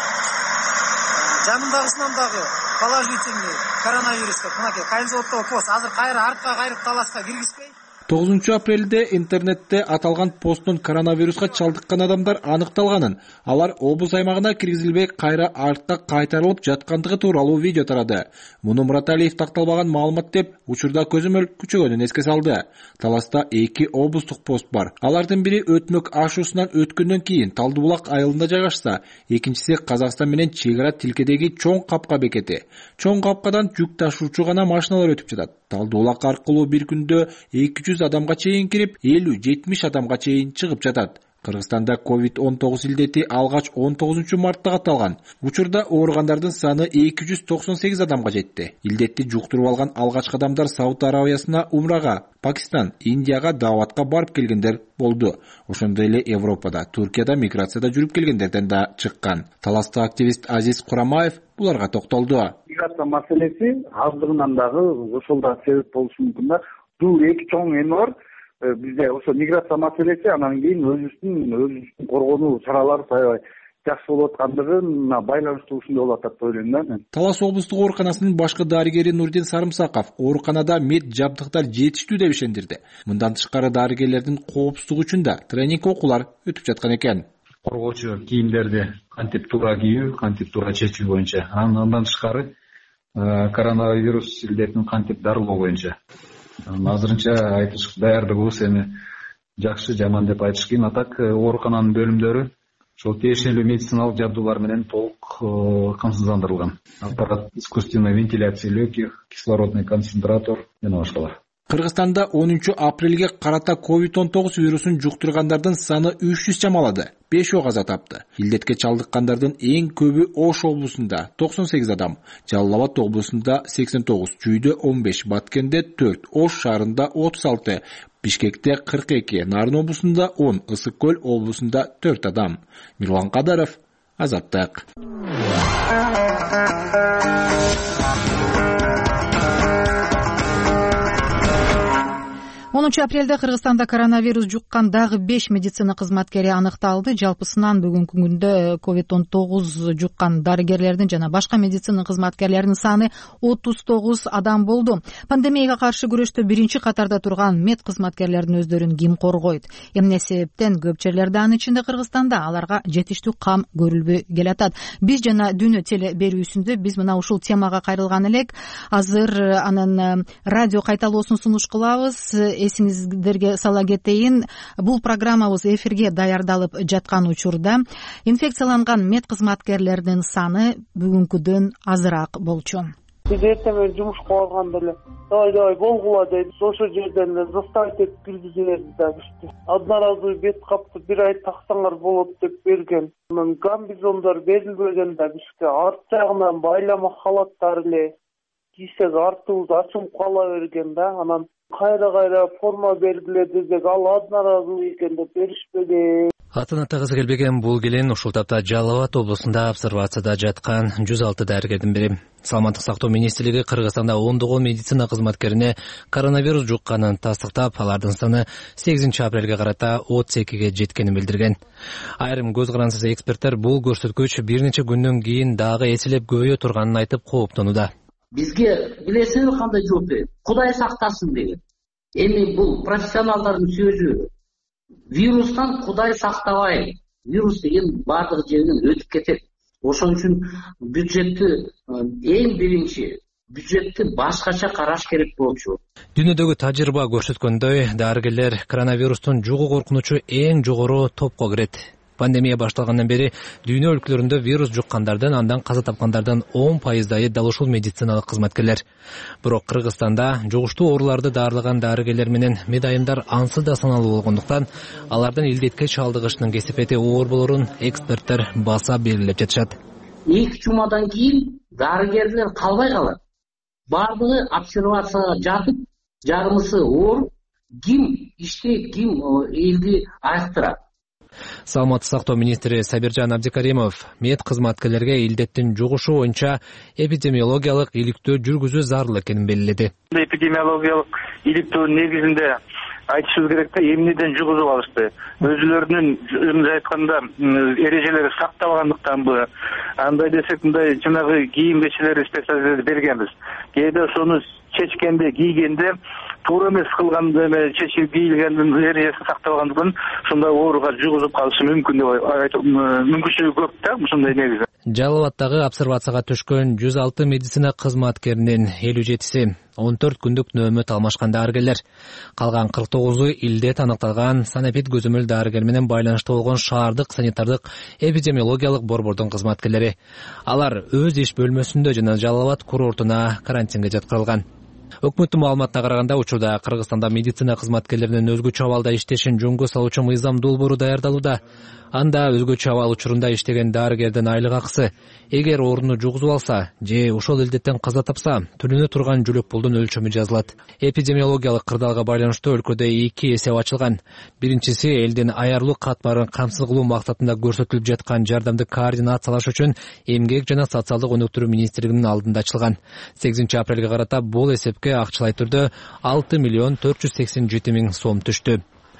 жанындагысынан дагы положительный коронавируска. Мынакей кайын заводдо пост. Азыр кайра артка кайрып Таласка киргизбей. 9 апрелде интернетте аталган посттун коронавируска чалдыккан адамдар аныкталганын, алар облус аймагына киргизилбей кайра артка кайтарылып жаткандыгы тууралуу видео тарады. Муну Мураталиев такталбаган маалымат деп учурда көзөмөл күчөгөнүн эске салды. Таласта 2 облустук пост бар. Алардын бири Өтмөк ашуусунан өткөндөн кийин Талдыбулак айылында жайгашса, экинчиси Казакстан менен чек ара тилкедеги чоң капка бекети. Чоң капкадан жүк ташуучу гана машиналар өтүп жатат. Талдыбулак аркылуу бир күндө 200 адамга чейин кирип, 50-70 адамга чейин чыгып жатат. Кыргызстанда COVID-19 илдети алгач 19 мартта катталган. Учурда ооругандардын саны 298 адамга жетти. Илдетти жуктуруп алган алгачкы адамдар Сауд Арабиясына умрага, Пакистан, Индияга дааватка барып келгендер болду. Ошондой эле Европада, Туркияда миграцияда жүрүп келгендерден да чыккан. Таластык активист Азиз Курамаев буларга токтолду. Миграция маселеси аздыгынан дагы ошол да себеп болушу мүмкүн да. Бул эки чоң эме бар. Бизде ошо миграция маселеси, анан кийин өзүбүздүн коргонуу чаралары аябай жакшы болуп аткандыгына байланыштуу ушундай болуп атат деп ойлойм да мен. Талас облустук ооруканасынын башкы дарыгери Нурдин Сарымсаков ооруканада мед жабдыктар жетиштүү деп ишендирди. Мындан тышкары дарыгерлердин коопсуздугу үчүн да тренинг окуулар өтүп жаткан экен. Коргоочу кийимдерди кантип туура кийүү, кантип туура чечүү боюнча, андан тышкары коронавирус илдетин кантип дарылоо боюнча. Азырынча даярдыгыбыз эми жакшы, жаман деп айтыш кыйын. Атак оорукананын бөлүмдөрү ошол тиешелүү медициналык жабдуулар менен толук камсыздандырылган. Аппарат искусственной вентиляции легких, кислородный концентратор жана башкалар. Кыргызстанда 10 апрелге карата COVID-19 вирусун жуктургандардын саны 300 чамалады. 5 каза тапты. Илдетке чалдыккандардын эң көбү Ош облусунда 98 адам, Жалал Абад облусунда 89, Чүйдө 15, Баткенде 4, Ош шаарында 36, Бишкекте 42, Нарын облусунда 10, Ысык Көл облусунда 4 адам. Мирлан Кадаров, Азаттык. 10 апрелде Кыргызстанда коронавирус жуккан дагы 5 медицина кызматкери аныкталды. Жалпысынан бүгүнкү күндө COVID-19 жуккан дарыгерлердин жана башка медицина кызматкерлеринин саны 39 адам болду. Пандемияга каршы күрөштө биринчи катарда турган мед кызматкерлердин өздөрүн ким коргойт? Эмне себептен көп жерлерде, анын ичинде Кыргызстанда, аларга жетиштүү кам көрүлбөй келатат? Биз жана Дүйнө теле берүүсүндө биз мына ушул темага кайрылган элек. Азыр анын радио кайталоосун сунуш кылабыз. Эсиңиздерге сала кетейин, бул программабыз эфирге даярдалып жаткан учурда инфекцияланган мед кызматкерлеринин саны бүгүнкүдөн азыраак болчу. Биз эртең жумушка барганда эле давай болгула дейт. Ошол жерден заставить этип киргизилерди да бизди. Одноразовый бет капты 1 ай таксаңар болот деп берген. Комбизондор берилбеген да бизге. Арт жагынан байлама халаттар эле кийсек артыбыз ачылып кала берген да. Анан кайра форма бергиле десек, ал одноразовый экен деп беришпеген. Атын атагысы келбеген бул келин ушул тапта Жалал Абад облусунда обсервацияда жаткан 106 дарыгердин бири. Саламаттык сактоо министрлиги Кыргызстанда ондогон медицина кызматкерине коронавирус жукканын тастыктап, алардын саны 8 апрелге карата 32ге жеткенин билдирген. Айрым көз карансыз эксперттер бул көрсөткүч бир нече күндөн кийин дагы эселеп көбөйө турганын айтып кооптонууда. Бизге билесизби кандай жооп берет? Кудай сактасын деген. Эми бул профессионалдардын сөзү. Вирустан Кудай сактабай, вирус деген бардык жеринен өтүп кетет. Ошон үчүн бюджетти эң биринчи бюджетти башкача караш керек болчу. Дүйнөдөгү тажрыйба көрсөткөндөй, дарыгерлер коронавирустун жугуу коркунучу эң жогору топко кирет. Пандемия башталгандан бери дүйнө өлкөлөрүндө вирус жуккандардын, андан каза тапкандардын 10% дал ушул медициналык кызматкерлер. Бирок Кыргызстанда жугуштуу ооруларды дарылаган дарыгерлер менен медайымдар ансыз да саналуу болгондуктан, алардын илдетке чалдыгышынын кесепети оор болорун эксперттер баса белгилеп жатышат. 2 жумадан кийин дарыгерлер калбай калат. Бардыгы обсервацияга жатып, жарымысы оор, ким иштейт, ким элди айыктырат. Саламаттык сактоо министри Сабиржан Абдикаримов мед кызматкерлерге илдеттин жугушу боюнча эпидемиологиялык иликтөө жүргүзүү зарыл экенин белгиледи. Эпидемиологиялык иликтөө негизинде айтышыбыз керек да, эмнеден жугузуп алышты. Өзүлөрүнүн айтканда эрежелери сактабагандыктанбы? Андай десек, мындай жанагы кийим кечелери специалисттер бергенбиз. Кээде ошону чечкенде, кийгенде туура эмес кылган чечип кийилгендин эрежесин сактабагандыктан ушундай ооруга жугузуп калышы мүмкүн деп айтып, мүмкүнчүлүгү көп да ушундай негизи. Жалал Абадтагы обсервацияга түшкөн 106 медицина кызматкеринин 57-си 14 күндүк нөөмөт алмашкан дарыгерлер. Калган 49-у илдет аныкталган санэпид көзөмөл дарыгер менен байланыштуу болгон шаардык санитардык эпидемиологиялык борбордун кызматкерлери. Алар өз иш бөлмөсүндө жана Жалал Абад курортуна карантинге жаткырылган. Өкмөттүн маалыматына караганда, учурда Кыргызстанда медицина кызматкерлеринин өзгөчө абалда иштешин жөнгө салуучу мыйзам долбоору даярдалууда. Анда өзгөчө абал учурунда иштеген дарыгердин айлык акысы эгер орунду жугузуп алса же ошол илдеттен каза тапса, төлөнө турган жөлөк пулдун өлчөмү жазылат. Эпидемиологиялык кырдаалга байланыштуу өлкөдө 2 эсеп ачылган. Биринчиси элдин аярлык катмарын камсыз кылуу максатында көрсөтүлүп жаткан жардамды координациялаш үчүн Эмгек жана социалдык өнүктүрүү министрлигинин алдында ачылган. 8 апрелге карата бул эсепке акчалай түрдө 6 миллион 487 миң сом түштү.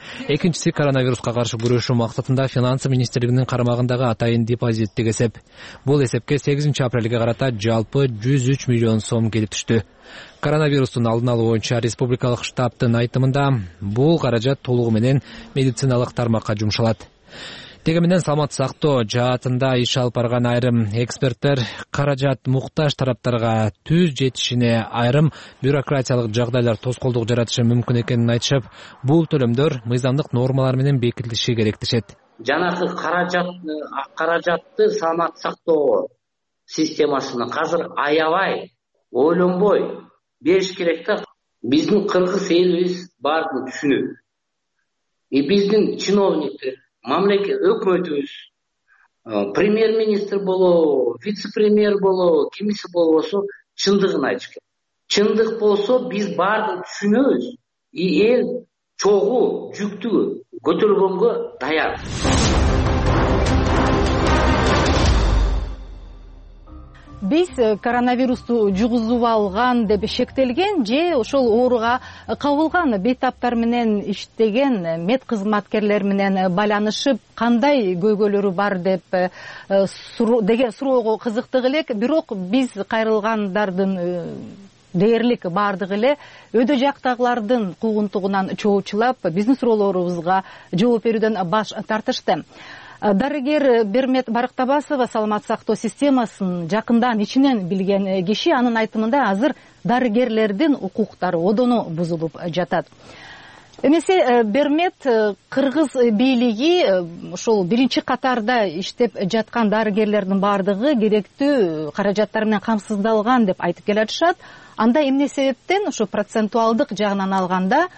экинчиси коронавируска каршы күрөшүү максатында финансы министрлигинин карамагындагы атайын депозиттик эсеп. Бул эсепке 8 апрелге карата жалпы 103 миллион сом келип түштү. Коронавирустун алдын алуу боюнча республикалык штабтын айтымында бул каражат толугу менен медициналык тармакка жумшалат. Теги менен саламат сактоо жаатында иш алып барган айрым эксперттер каражат муктаж тараптарга түз жетишине айрым бюрократиялык жагдайлар тоскоолдук жаратышы мүмкүн экенин айтышып, бул төлөмдөр мыйзамдык нормалар менен бекитилиши керек дешет. Жанагы каражатты саламат сактоо системасына азыр аябай ойлонбой бериш керек да. Биздин кыргыз элибиз баарын түшүнөт. Биздин чиновниктер, мамлекет өкмөтүбүз, премьер-министр болобу, вице-премьер болобу, кимиси болбосо чындыгын айтыш керек. Чындык болсо биз баарын түшүнөбүз. Эл чогуу жүктү көтөргөнгө даяр. Биз коронавирусту жугузуп алган деп шектелген же ошол ооруга кабылган бейтаптар менен иштеген мед кызматкерлер менен байланышып кандай көйгөйлөрү бар деген суроого кызыктык элек. Бирок биз кайрылгандардын дээрлик баардыгы эле өйдө жактагылардын куугунтугунан чоочулап биздин суроолорубузга жооп берүүдөн баш тартышты. Дарыгер Бермет Барактабасова саламат сактоо системасын жакындан ичинен билген киши, анын айтымында азыр дарыгерлердин укуктары одоно бузулуп жатат. Эмесе Бермет кыргыз бийлиги ошол биринчи катарда иштеп жаткан дарыгерлердин баардыгы керектүү каражаттар менен камсыздалган деп айтып келатышат. Анда эмне себептен ошо процентуалдык жагынан алганда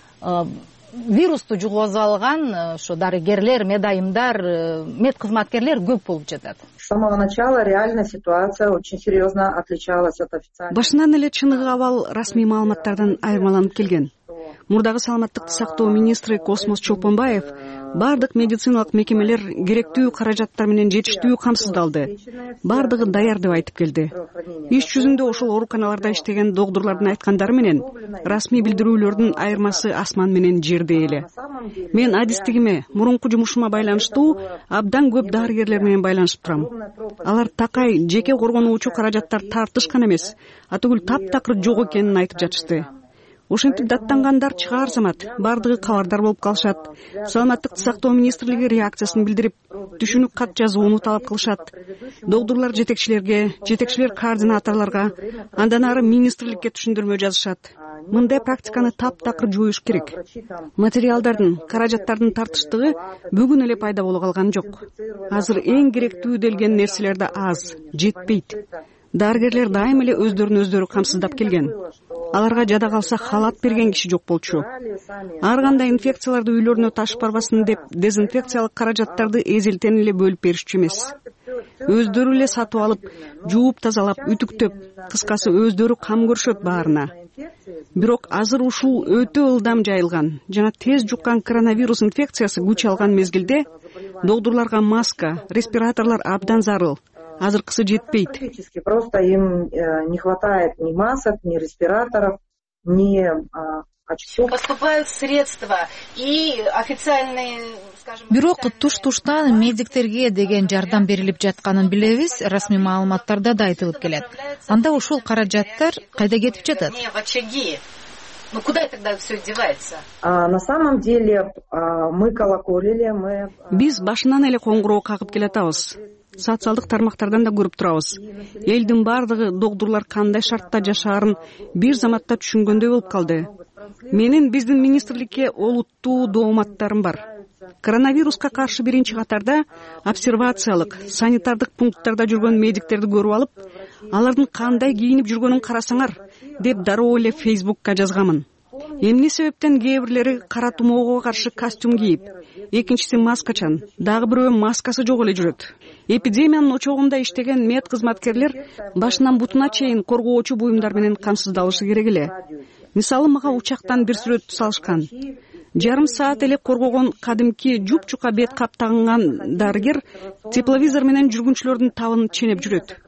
вирусту жугузуп алган ошо дарыгерлер, медайымдар, медкызматкерлер көп болуп жатат. С самого начала реально ситуация очень серьезно отличалась от официальной. Башынан эле чыныгы абал расмий маалыматтардан айырмаланып келген. Мурдагы саламаттыкты сактоо министри Космос Чолпонбаев бардык медициналык мекемелер керектүү каражаттар менен жетиштүү камсыздалды. Бардыгы даяр деп айтып келди. Иш жүзүндө ошол ооруканаларда иштеген доктурлардын айткандары менен расмий билдирүүлөрдүн айырмасы асман менен жердей эле. Мен адистигиме, мурунку жумушума байланыштуу абдан көп дарыгерлер менен байланышып турам. Алар такай жеке коргонуучу каражаттар тартышкан эмес, атүгүл таптакыр жок экенин айтып жатышты. Ошентип даттангандар чыгаар замат бардыгы кабардар болуп калышат. Саламаттыкты сактоо министрлиги реакциясын билдирип, түшүнүк кат жазууну талап кылышат. Доктурлар жетекчилер координаторлорго, андан ары министрликке түшүндүрмө жазышат. Мындай практиканы таптакыр жоюш керек. Материалдардын, каражаттардын тартыштыгы бүгүн эле пайда боло калган жок. Азыр эң керектүү делген нерселер да аз, жетпейт. Дарыгерлер дайым эле өздөрүн камсыздап келген. Аларга жада калса халат берген киши жок болчу. Ар кандай инфекцияларды үйлөрүнө ташып барбасын деп дезинфекциялык каражаттарды эзелтен эле бөлүп беришчү эмес. Өздөрү эле сатып алып, жууп тазалап, үтүктөп, кыскасы өздөрү кам көрүшөт баарына. Бирок азыр ушул өтө ылдам жайылган жана тез жуккан коронавирус инфекциясы күч алган мезгилде доктурларга маска, респираторлор абдан зарыл. Азыркысы жетпейт. Просто им не хватает ни масок, ни респираторов, ни очков. Поступают средства и официальные, скажем... Бирок туш-туштан медиктерге деген жардам берилип жатканын билебиз, расмий маалыматтарда да айтылып келет. Анда ушул каражаттар кайда кетип жатат? Не в очаги. Ну куда тогда все девается? На самом деле мы колоколили, Биз башынан эле коңгуроо кагып келатабыз. Социалдык тармактардан да көрүп турабыз. Элдин бардыгы доктурлар кандай шартта жашаарын бир заматта түшүнгөндөй болуп калды. Менин биздин министрликке олуттуу дооматтарым бар. Коронавируска каршы биринчи катарда обсервациялык, санитардык пункттарда жүргөн медиктерди көрүп алып, алардын кандай кийинип жүргөнүн карасаңар деп дароо эле Facebookка жазганмын. Эмне себептен кээ бирлери кара тумоого каршы костюм кийип, экинчиси маскачан, дагы бирөө маскасы жок эле жүрөт. Эпидемиянын очогунда иштеген мед кызматкерлер башынан бутуна чейин коргоочу буюмдар менен камсыздалышы керек эле. Мисалы мага учактан бир сүрөт салышкан. Жарым саат эле коргогон кадимки жуп-жука бет кап тагынган дарыгер тепловизор менен жүргүнчүлөрдүн табын ченеп жүрөт.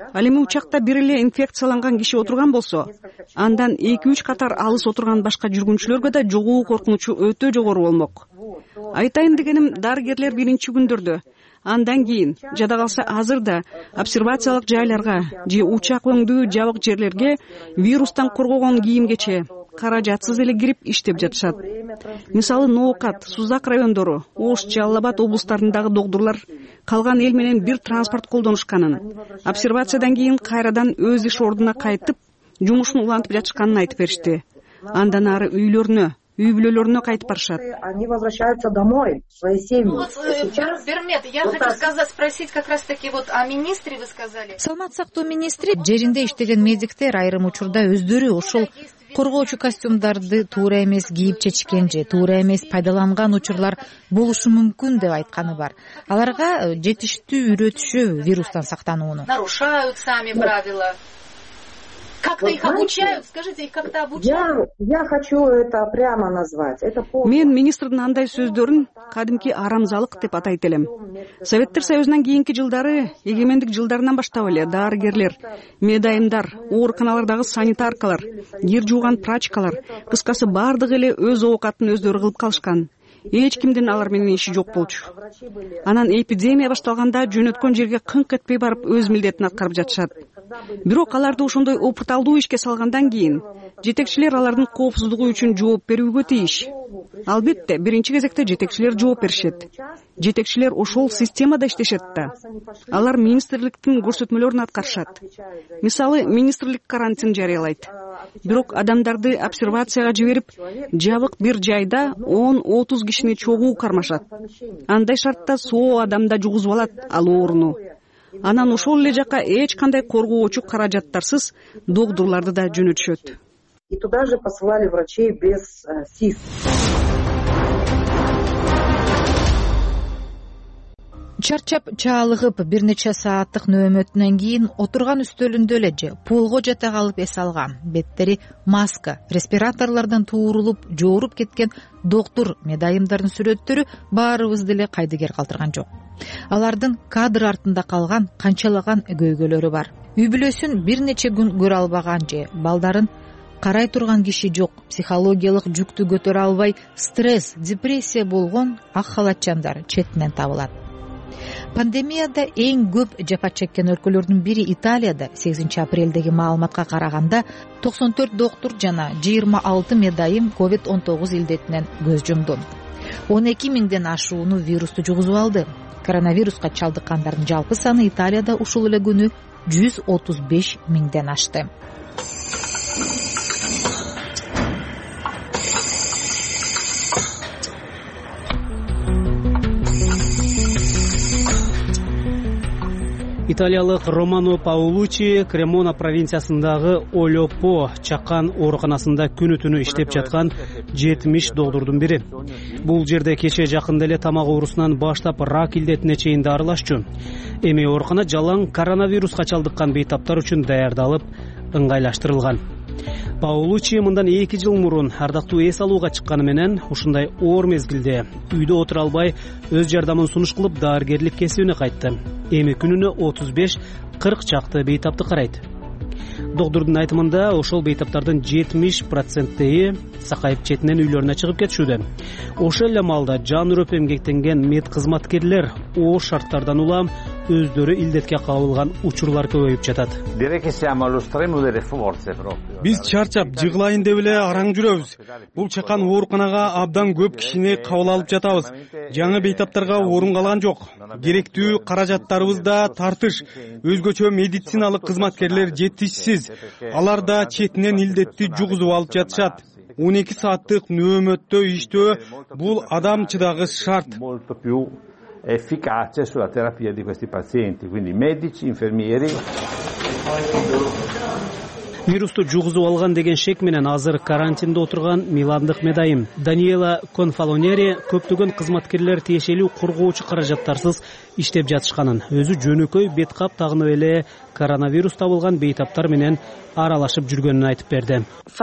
Ал эми учакта бир эле инфекцияланган киши отурган болсо, андан 2-3 катар алыс отурган башка жүргүнчүлөргө да жугуу коркунучу өтө жогору болмок. Айтайын дегеним, дарыгерлер биринчи күндөрдө, андан кийин, жада калса азыр да обсервациялык жайларга же учак өңдүү жабык жерлерге вирустан коргогон кийимгече каражатсыз эле кирип иштеп жатышат. Мисалы Ноокат, Сузак райондору, Ош, Жалал Абад облустарындагы докторлор калган эл менен бир транспорт колдонушканын, обсервациядан кийин кайрадан өз иш ордуна кайтып, жумушун улантып жатышканын айтып беришти. Андан ары үй бүлөлөрүнө кайтып барышат. Они возвращаются домой, в свои семьи. Бермет, я хочу спросить как раз таки о министре, вы сказали. Саламат сактоо министри жеринде иштеген медиктер айрым учурда өздөрү ошол коргоочу костюмдарды туура эмес кийип чечкен же туура эмес пайдаланган учурлар болушу мүмкүн деп айтканы бар. Аларга жетиштүү үйрөтүшөбү вирустан сактанууну? Нарушают сами правила. Как-то их обучают? Скажите, их как-то обучают? Я хочу это прямо назвать. Мен министрдин андай сөздөрүн кадимки арамзалык деп атайт элем. Советтер Союзунан кийинки жылдары, эгемендик жылдарынан баштап эле дарыгерлер, медайымдар, ооруканалардагы санитаркалар, кир жууган прачкалар, кыскасы бардыгы эле өз оокатын өздөрү кылып калышкан. Эч кимдин алар менен иши жок болчу. Анан эпидемия башталганда жөнөткөн жерге кыңк этпей барып өз милдетин аткарып жатышат. Бирок аларды ошондой опурталдуу ишке салгандан кийин жетекчилер алардын коопсуздугу үчүн жооп берүүгө тийиш. Албетте, биринчи кезекте жетекчилер жооп беришет. Жетекчилер ошол системада иштешет да. Алар министрликтин көрсөтмөлөрүн аткарышат. Мисалы, министрлик карантин жарыялайт. Бирок адамдарды обсервацияга жиберип, жабык бир жайда 10-30 кишини чогуу кармашат. Андай шартта соо адамда жугузуп алат ал ооруну. Анан ошол эле жака эч кандай коргоочу каражаттарсыз докторлорду да жөнөтүшөт. И туда же посылали врачей без СИС. Чарчап чаалыгып бир нече сааттык нөөмөтүнөн кийин отурган үстөлүндө эле же полго жата калып эс алган, беттери маска, респираторлордон туурулуп, жооруп кеткен доктор медайымдардын сүрөттөрү баарыбызды эле кайдыгер калтырган жок. Алардын кадр артында калган канчалаган көйгөйлөрү бар. Үй бүлөсүн бир нече күн көрө албаган же балдарын карай турган киши жок, психологиялык жүктү көтөрө албай, стресс, депрессия болгон ак халатчандар четинен табылат. Пандемияда эң көп жапа чеккен өлкөлөрдүн бири Италияда 8 апрелдеги маалыматка караганда 94 доктор жана 26 медайым COVID-19 илдетинен көз жумду. 12 миңден ашууну вирусту жугузуп алды. Коронавируска чалдыккандардын жалпы саны Италияда ушул эле күнү 135 миңден ашты. Италиялык Романо Паулучи Кремона провинциясындагы Олопо чакан ооруканасында күнү-түнү иштеп жаткан 70 доктордун бири. Бул жерде кече жакында эле тамак оорусунан баштап рак илдетине чейин дарылашчу. Эми оорукана жалаң коронавируска чалдыккан бейтаптар үчүн даярдалып, ыңгайлаштырылган. Паулучи мындан 2 жыл мурун ардактуу эс алууга чыкканы менен ушундай оор мезгилде үйдө отура албай өз жардамын сунуш кылып дарыгерлик кесибине кайтты. Эми күнүнө 35-40 чакты бейтапты карайт. Доктордун айтымында ошол бейтаптардын 70%-и сакайып четинен үйлөрүнө чыгып кетишүүдө. Ошол эле маалда жан үрөп эмгектенген мед кызматкерлер оор шарттардан улам өздөрү илдетке кабылган учурлар көбөйүп жатат. Биз чарчап, жыгылайын деп эле араң жүрөбүз. Бул чакан ооруканага абдан көп кишини кабыл алып жатабыз. Жаңы бейтаптарга орун калган жок. Керектүү каражаттарыбыз да тартыш. Өзгөчө медициналык кызматкерлер жетишсиз. Алар да четинен илдетти жугузуп алып жатышат. 12 сааттык нөөмөттө иштөө бул адам чыдагыс шарт. Efficace sulla terapia di questi pazienti, quindi medici, infermieri. Вирусту жугузуп алган деген шек менен азыр карантинде отурган миландык медайым Даниэла Конфалонери көптөгөн кызматкерлер тиешелүү коргоочу каражаттарсыз иштеп жатышканын, өзү жөнөкөй бет кап тагынып эле коронавирус табылган бейтаптар менен аралашып жүргөнүн айтып берди.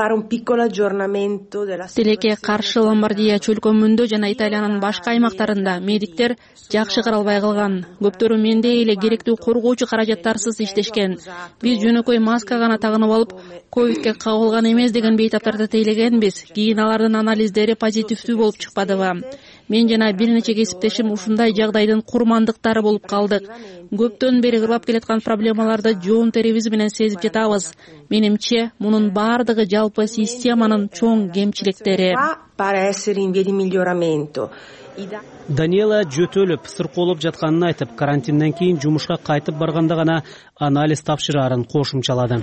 Тилекке каршы Ломбардия чөлкөмүндө жана Италиянын башка аймактарында медиктер жакшы каралбай калган. Көптөрү мендей эле керектүү коргоочу каражаттарсыз иштешкен. Биз жөнөкөй маска гана тагынып алып, ковидке кабылган эмес деген бейтаптарды тейлегенбиз. Кийин алардын анализдери позитивдүү болуп чыкпадыбы? Мен жана бир нече кесиптешим ушундай жагдайдын курмандыктары болуп калдык. Көптөн бери кырлап келаткан проблемаларды жоон терибиз менен сезип жатабыз. Менимче, мунун бардыгы жалпы системанын чоң кемчиликтери. Даниэла жөтөлүп, сыркоолоп жатканын айтып, карантинден кийин жумушка кайтып барганда гана анализ тапшырарын кошумчалады.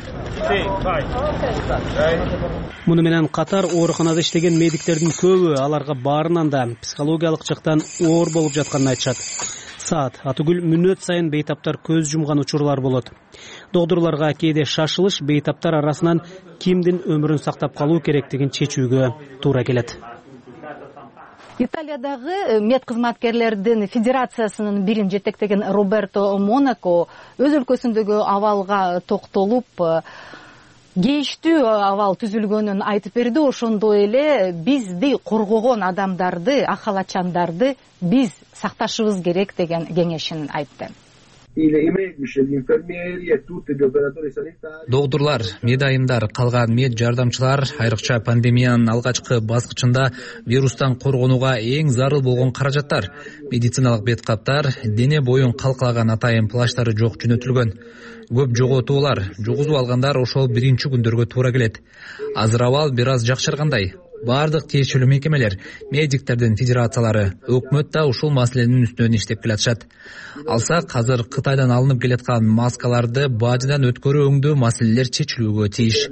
Муну менен катар ооруканада иштеген медиктердин көбү аларга баарынан да психологиялык жактан оор болуп жатканын айтышат. Саат атүгүл мүнөт сайын бейтаптар көз жумган учурлар болот. Доктурларга кээде шашылыш бейтаптар арасынан кимдин өмүрүн сактап калуу керектигин чечүүгө туура келет. Италиядагы мед кызматкерлердин федерациясынын бирин жетектеген Роберто Монако өз өлкөсүндөгү абалга токтолуп, кейиштүү абал түзүлгөнүн айтып берди. Ошондой эле бизди коргогон адамдарды, ак халатчандарды биз сакташыбыз керек деген кеңешин айтты. Доктурлар, медайымдар, калган мед жардамчылар айрыкча пандемиянын алгачкы баскычында вирустан коргонууга эң зарыл болгон каражаттар, медициналык бет каптар, дене боюн калкалаган атайын плащтары жок жөнөтүлгөн. Көп жоготуулар, жугузуп алгандар ошол биринчи күндөргө туура келет. Азыр абал бир аз жакшыргандай. Бардык тиешелүү мекемелер, медиктердин федерациялары, өкмөт да ушул маселенин үстүнөн иштеп келатышат. Алсак, азыр Кытайдан алынып келаткан маскаларды бажыдан өткөрүү өңдүү маселелер чечилүүгө тийиш.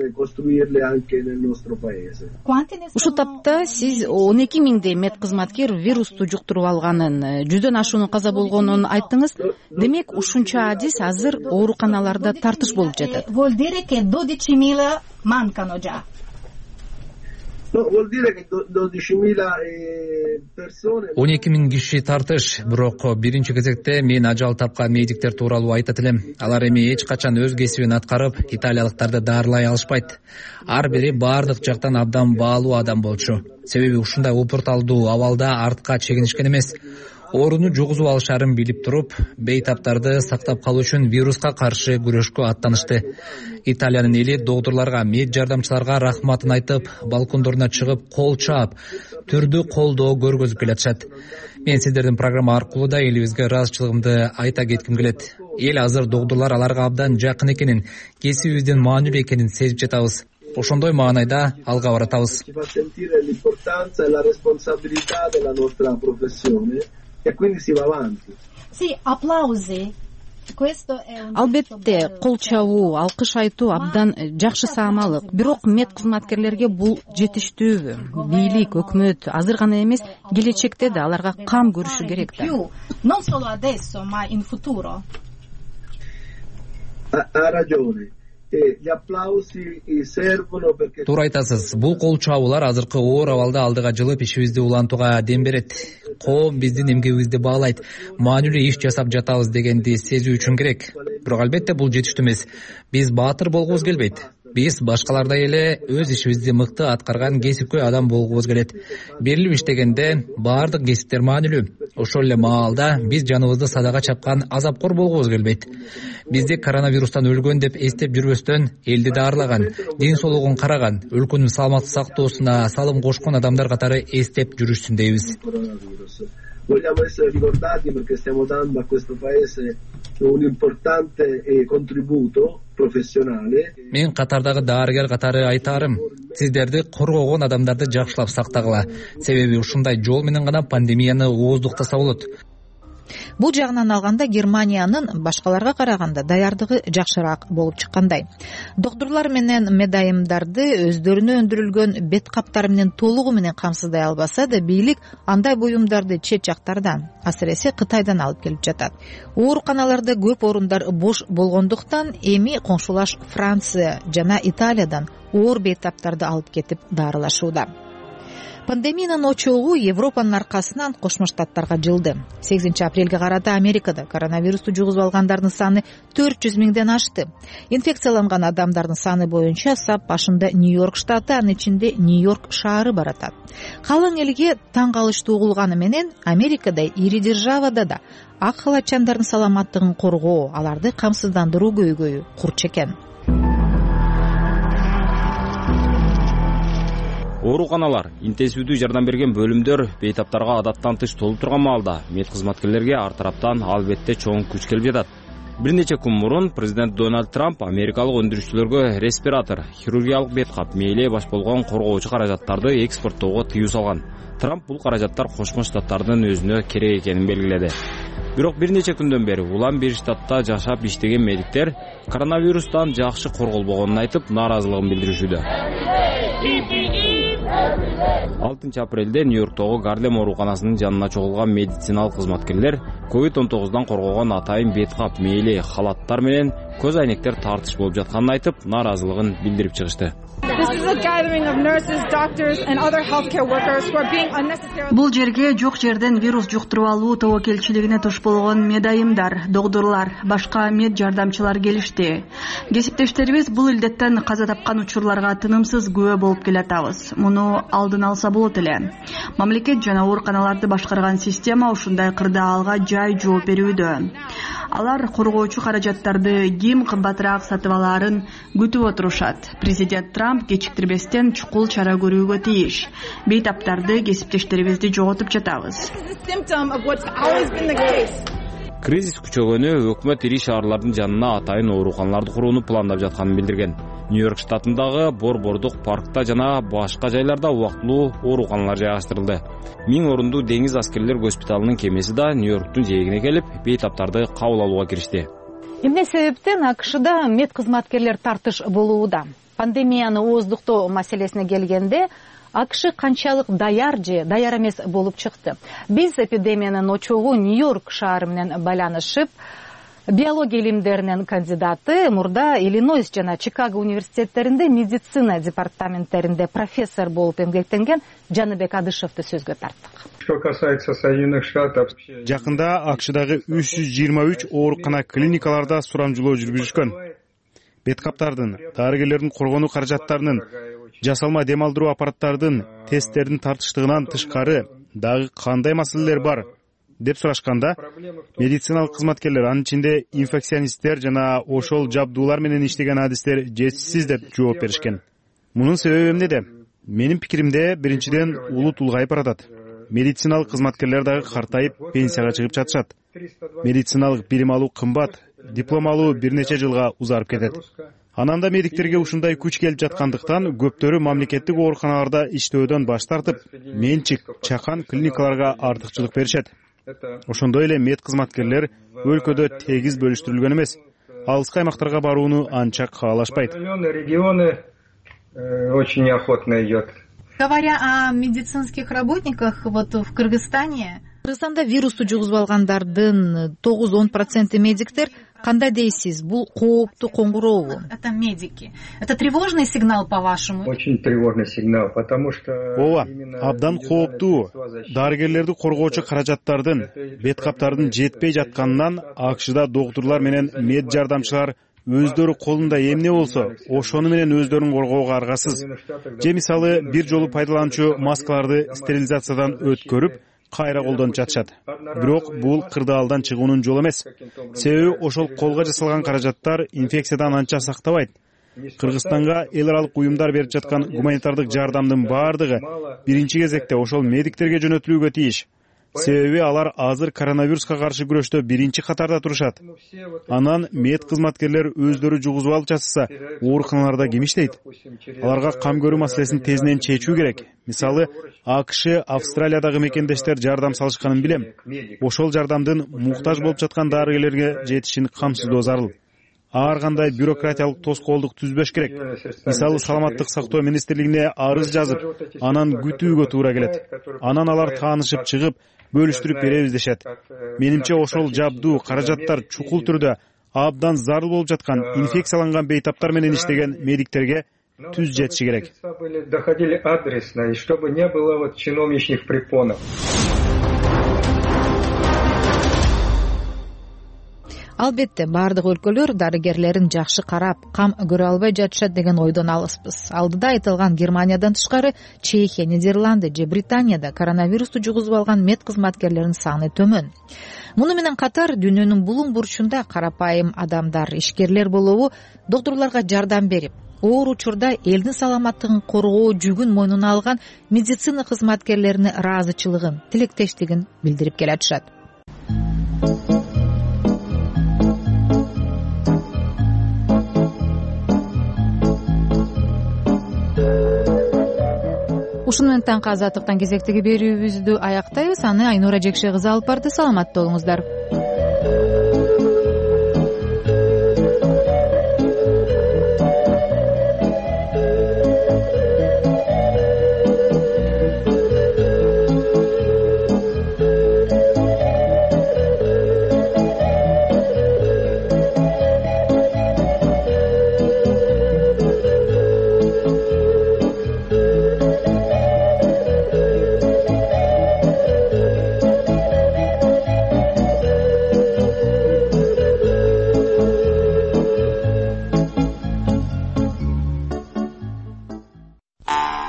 Ушул тапта сиз 12 миңдей мед кызматкер вирусту жуктуруп алганын, 100дөн ашуунун каза болгонун айттыңыз. Демек, ушунча адис азыр ооруканаларда тартыш болуп жатат. 12 миң киши тартыш, бирок биринчи кезекте мен ажал тапкан медиктер тууралуу айтат элем. Алар эми эч качан өз кесибин аткарып, италиялыктарды даарылай алышпайт. Ар бири бардык жактан абдан баалуу адам болчу. Себеби ушундай упурталдуу абалда артка чегинишкен эмес. Ооруну жугузуп алышарын билип туруп, бейтаптарды сактап калуу үчүн вируска каршы күрөшкө аттанышты. Италиянын эли доктурларга, мед жардамчыларга рахматын айтып, балкондоруна чыгып, кол чаап, түрдүү колдоо көргөзүп келатышат. Мен сиздердин программа аркылуу да элибизге ыраазычылыгымды айта кетким келет. Эл азыр доктурлар аларга абдан жакын экенин, кесибибиздин маанилүү экенин сезип жатабыз. Ошондой маанайда алга баратабыз. Албетте, кол чабуу, алкыш айтуу абдан жакшы саамалык. Бирок мед кызматкерлерге бул жетиштүүбү? Бийлик, өкмөт азыр гана эмес, келечекте да аларга кам көрүшү керек да. Туура айтасыз. Бул кол чабуулар азыркы оор абалда алдыга жылып ишибизди улантууга дем берет. Коом биздин эмгегибизди баалайт, маанилүү иш жасап жатабыз дегенди сезүү үчүн керек. Бирок албетте бул жетиштүү эмес. Биз баатыр болгубуз келбейт. Биз башкалардай эле өз ишибизди мыкты аткарган кесипкөй адам болгубуз келет. Берилип иштегенде баардык кесиптер маанилүү. Ошол эле маалда биз жаныбызды садага чапкан азапкор болгубуз келбейт. Бизди коронавирустан өлгөн деп эстеп жүрбөстөн, элди даарлаган, ден соолугун караган, өлкөнүн саламаттык сактоосуна салым кошкон адамдар катары эстеп жүрүшсүн дейбиз. Vogliamo essere ricordati perché stiamo dando a questo paese un importante contributo professionale. Мен катардагы даарыгер катары айтарым, сиздерди коргогон адамдарды жакшылап сактагыла. Себеби ушундай жол менен гана пандемияны ооздуктаса болот. Бул жагынан алганда Германиянын башкаларга караганда даярдыгы жакшыраак болуп чыккандай. Доктурлар менен медайымдарды өздөрүнө өндүрүлгөн бет каптары менен толугу менен камсыздай албаса да, бийлик андай буюмдарды чет жактардан, асыресе Кытайдан алып келип жатат. Ооруканаларда көп орундар бош болгондуктан эми коңшулаш Франция жана Италиядан оор бейтаптарды алып кетип дарылашууда. Пандемиянын очогу Европанын аркасынан Кошмо Штаттарга жылды. 8 апрелге карата Америкада коронавирусту жугузуп алгандардын саны 400 миңден ашты. Инфекцияланган адамдардын саны боюнча сап башында Нью-Йорк штаты, анын ичинде Нью-Йорк шаары бар атат. Калың элге таң калыштуу угулганы менен Америкадай ири державада да ак халатчандардын саламаттыгын коргоо, аларды камсыздандыруу көйгөйү курч экен. Ооруканалар, интенсивдүү жардам берген бөлүмдөр бейтаптарга адаттан тыш толуп турган маалда мед кызматкерлерге ар тараптан албетте чоң күч келип жатат. Бир нече күн мурун президент Дональд Трамп америкалык өндүрүүчүлөргө респиратор, хирургиялык бет кап, мээле баш болгон коргоочу каражаттарды экспорттоого тыюу салган. Трамп бул каражаттар Кошмо Штаттардын өзүнө керек экенин белгиледи. Бирок бир нече күндөн бери улам бир штатта жашап иштеген медиктер коронавирустан жакшы корголбогонун айтып, нааразылыгын билдиришүүдө. 6 апрелде Нью-Йорктогу Гарлем ооруканасынын жанына чогулган медициналык кызматкерлер COVID-19дан коргогон атайын бет кап, мээли, халаттар менен көз айнектер тартыш болуп жатканын айтып, нааразылыгын билдирип чыгышты. Бул жерге жок жерден вирус жуктуруп алуу тобокелчилигине туш болгон медайымдар, доктурлар, башка мед жардамчылар келишти. Кесиптештерибиз бул илдеттен каза тапкан учурларга тынымсыз күбө болуп келатабыз. Муну алдын алса болот эле. Мамлекет жана ооруканаларды башкарган система ушундай кырда алга жай жооп берүүдө. Алар коргоочу каражаттарды ким кымбатыраак сатып алаарын күтүп отурушат. Президент Трамп кечиктирбестен чукул чара көрүүгө тийиш. Бейтаптарды, кесиптештерибизди жоготуп жатабыз. Кризис күчөгөнү өкмөт ири шаарлардын жанына атайын ооруканаларды курууну пландап жатканын билдирген. Нью-Йорк штатындагы Борбордук паркта жана башка жайларда убактылуу ооруканалар жайгаштырылды. 1000 орундуу деңиз аскерлер госпиталынын кемеси да Нью-Йорктун жээгине келип, бейтаптарды кабыл алууга киришти. Эмне себептен АКШда мед кызматкерлер тартыш болууда? Пандемияны ооздуктоо маселесине келгенде, АКШ канчалык даяр же даяр эмес болуп чыкты. Биз эпидемиянын очогу Нью-Йорк шаары менен байланышып, биология илимдеринин кандидаты, мурда Иллинойс жана Чикаго университеттеринде медицина департаменттеринде профессор болуп эмгектенген Жаныбек Адышевди сөзгө тарттык. Что касается Соединенных Штатов, жакында АКШдагы 323 оорукана клиникаларда сурамжылоо жүргүзүшкөн. Бет каптардын, дарыгерлердин коргонуу каражаттарынын, жасалма дем алдыруу аппараттардын, тесттердин тартыштыгынан тышкары дагы кандай маселелер бар деп сурашканда, медициналык кызматкерлер, анын ичинде инфекционисттер жана ошол жабдуулар менен иштеген адистер жетишсиз деп жооп беришкен. Мунун себеби эмнеде? Менин пикиримде, биринчиден улут улгайып баратат. Медициналык кызматкерлер дагы картайып, пенсияга чыгып жатышат. Медициналык билим алуу кымбат, диплом алуу бир нече жылга узарып кетет. Анан да медиктерге ушундай күч келип жаткандыктан көптөрү мамлекеттик ооруканаларда иштөөдөн баш тартып, менчик, чакан клиникаларга артыкчылык беришет. Ошондой эле мед кызматкерлер өлкөдө тегиз бөлүштүрүлгөн эмес. Алыска аймактарга барууну анча каалашпайт. Регионы очень неохотно идет. Говоря о медицинских работниках, вот в Кыргызстане, Кыргызстанда вирусту жугузуп алгандардын 9-10% медиктер. Кандай дейсиз? Бул кооптуу коңгурообу? Это медики. Это тревожный сигнал, по-вашему? Очень тревожный сигнал, потому что... Ооба, абдан кооптуу. Дарыгерлерди коргоочу каражаттардын, бет каптардын жетпей жатканынан АКШда доктурлар менен мед жардамчылар өздөрү колунда эмне болсо, ошону менен өздөрүн коргоого аргасыз. Же мисалы, бир жолу пайдаланчу маскаларды стерилизациядан өткөрүп, кайра колдонуп жатышат. Бирок бул кырдаалдан чыгуунун жолу эмес. Себеби ошол колго жасалган каражаттар инфекциядан анча сактабайт. Кыргызстанга эл аралык уюмдар берип жаткан гуманитардык жардамдын баардыгы биринчи кезекте ошол медиктерге жөнөтүлүүгө тийиш. себеби алар азыр коронавируска каршы күрөштө биринчи катарда турушат. Анан мед кызматкерлер өздөрү жугузуп алып жатса, ооруканаларда ким иштейт? Аларга кам көрүү маселесин тезинен чечүү керек. Мисалы, АКШ, Австралиядагы мекендештер жардам салышканын билем. Ошол жардамдын муктаж болуп жаткан дарыгерлерге жетишин камсыздоо зарыл. Ар кандай бюрократиялык тоскоолдук түзбөш керек. Мисалы, саламаттык сактоо министрлигине арыз жазып, анан күтүүгө туура келет. Анан алар таанышып чыгып, бөлүштүрүп беребиз дешет. Менимче ошол жабдуу каражаттар чукул түрдө абдан зарыл болуп жаткан инфекцияланган бейтаптар менен иштеген медиктерге түз жетиши керек. Доходили адресно, и чтобы не было чиновничьих препонов. Албетте, бардык өлкөлөр дарыгерлерин жакшы карап, кам көрө албай жатышат деген ойдон алыспыз. Алдыда айтылган Германиядан тышкары Чехия, Нидерланды же Британияда коронавирусту жугузуп алган мед кызматкерлеринин саны төмөн. Муну менен катар дүйнөнүн булуң бурчунда карапайым адамдар, ишкерлер болобу, доктурларга жардам берип, оор учурда элдин саламаттыгын коргоо жүгүн мойнуна алган медицина кызматкерлерине ыраазычылыгын, тилектештигин билдирип келатышат. Ушуну менен таңкы азаттыктан кезектеги берүүбүздү аяктайбыз. Аны Айнура Жекше кызы алып барды. Саламатта болуңуздар.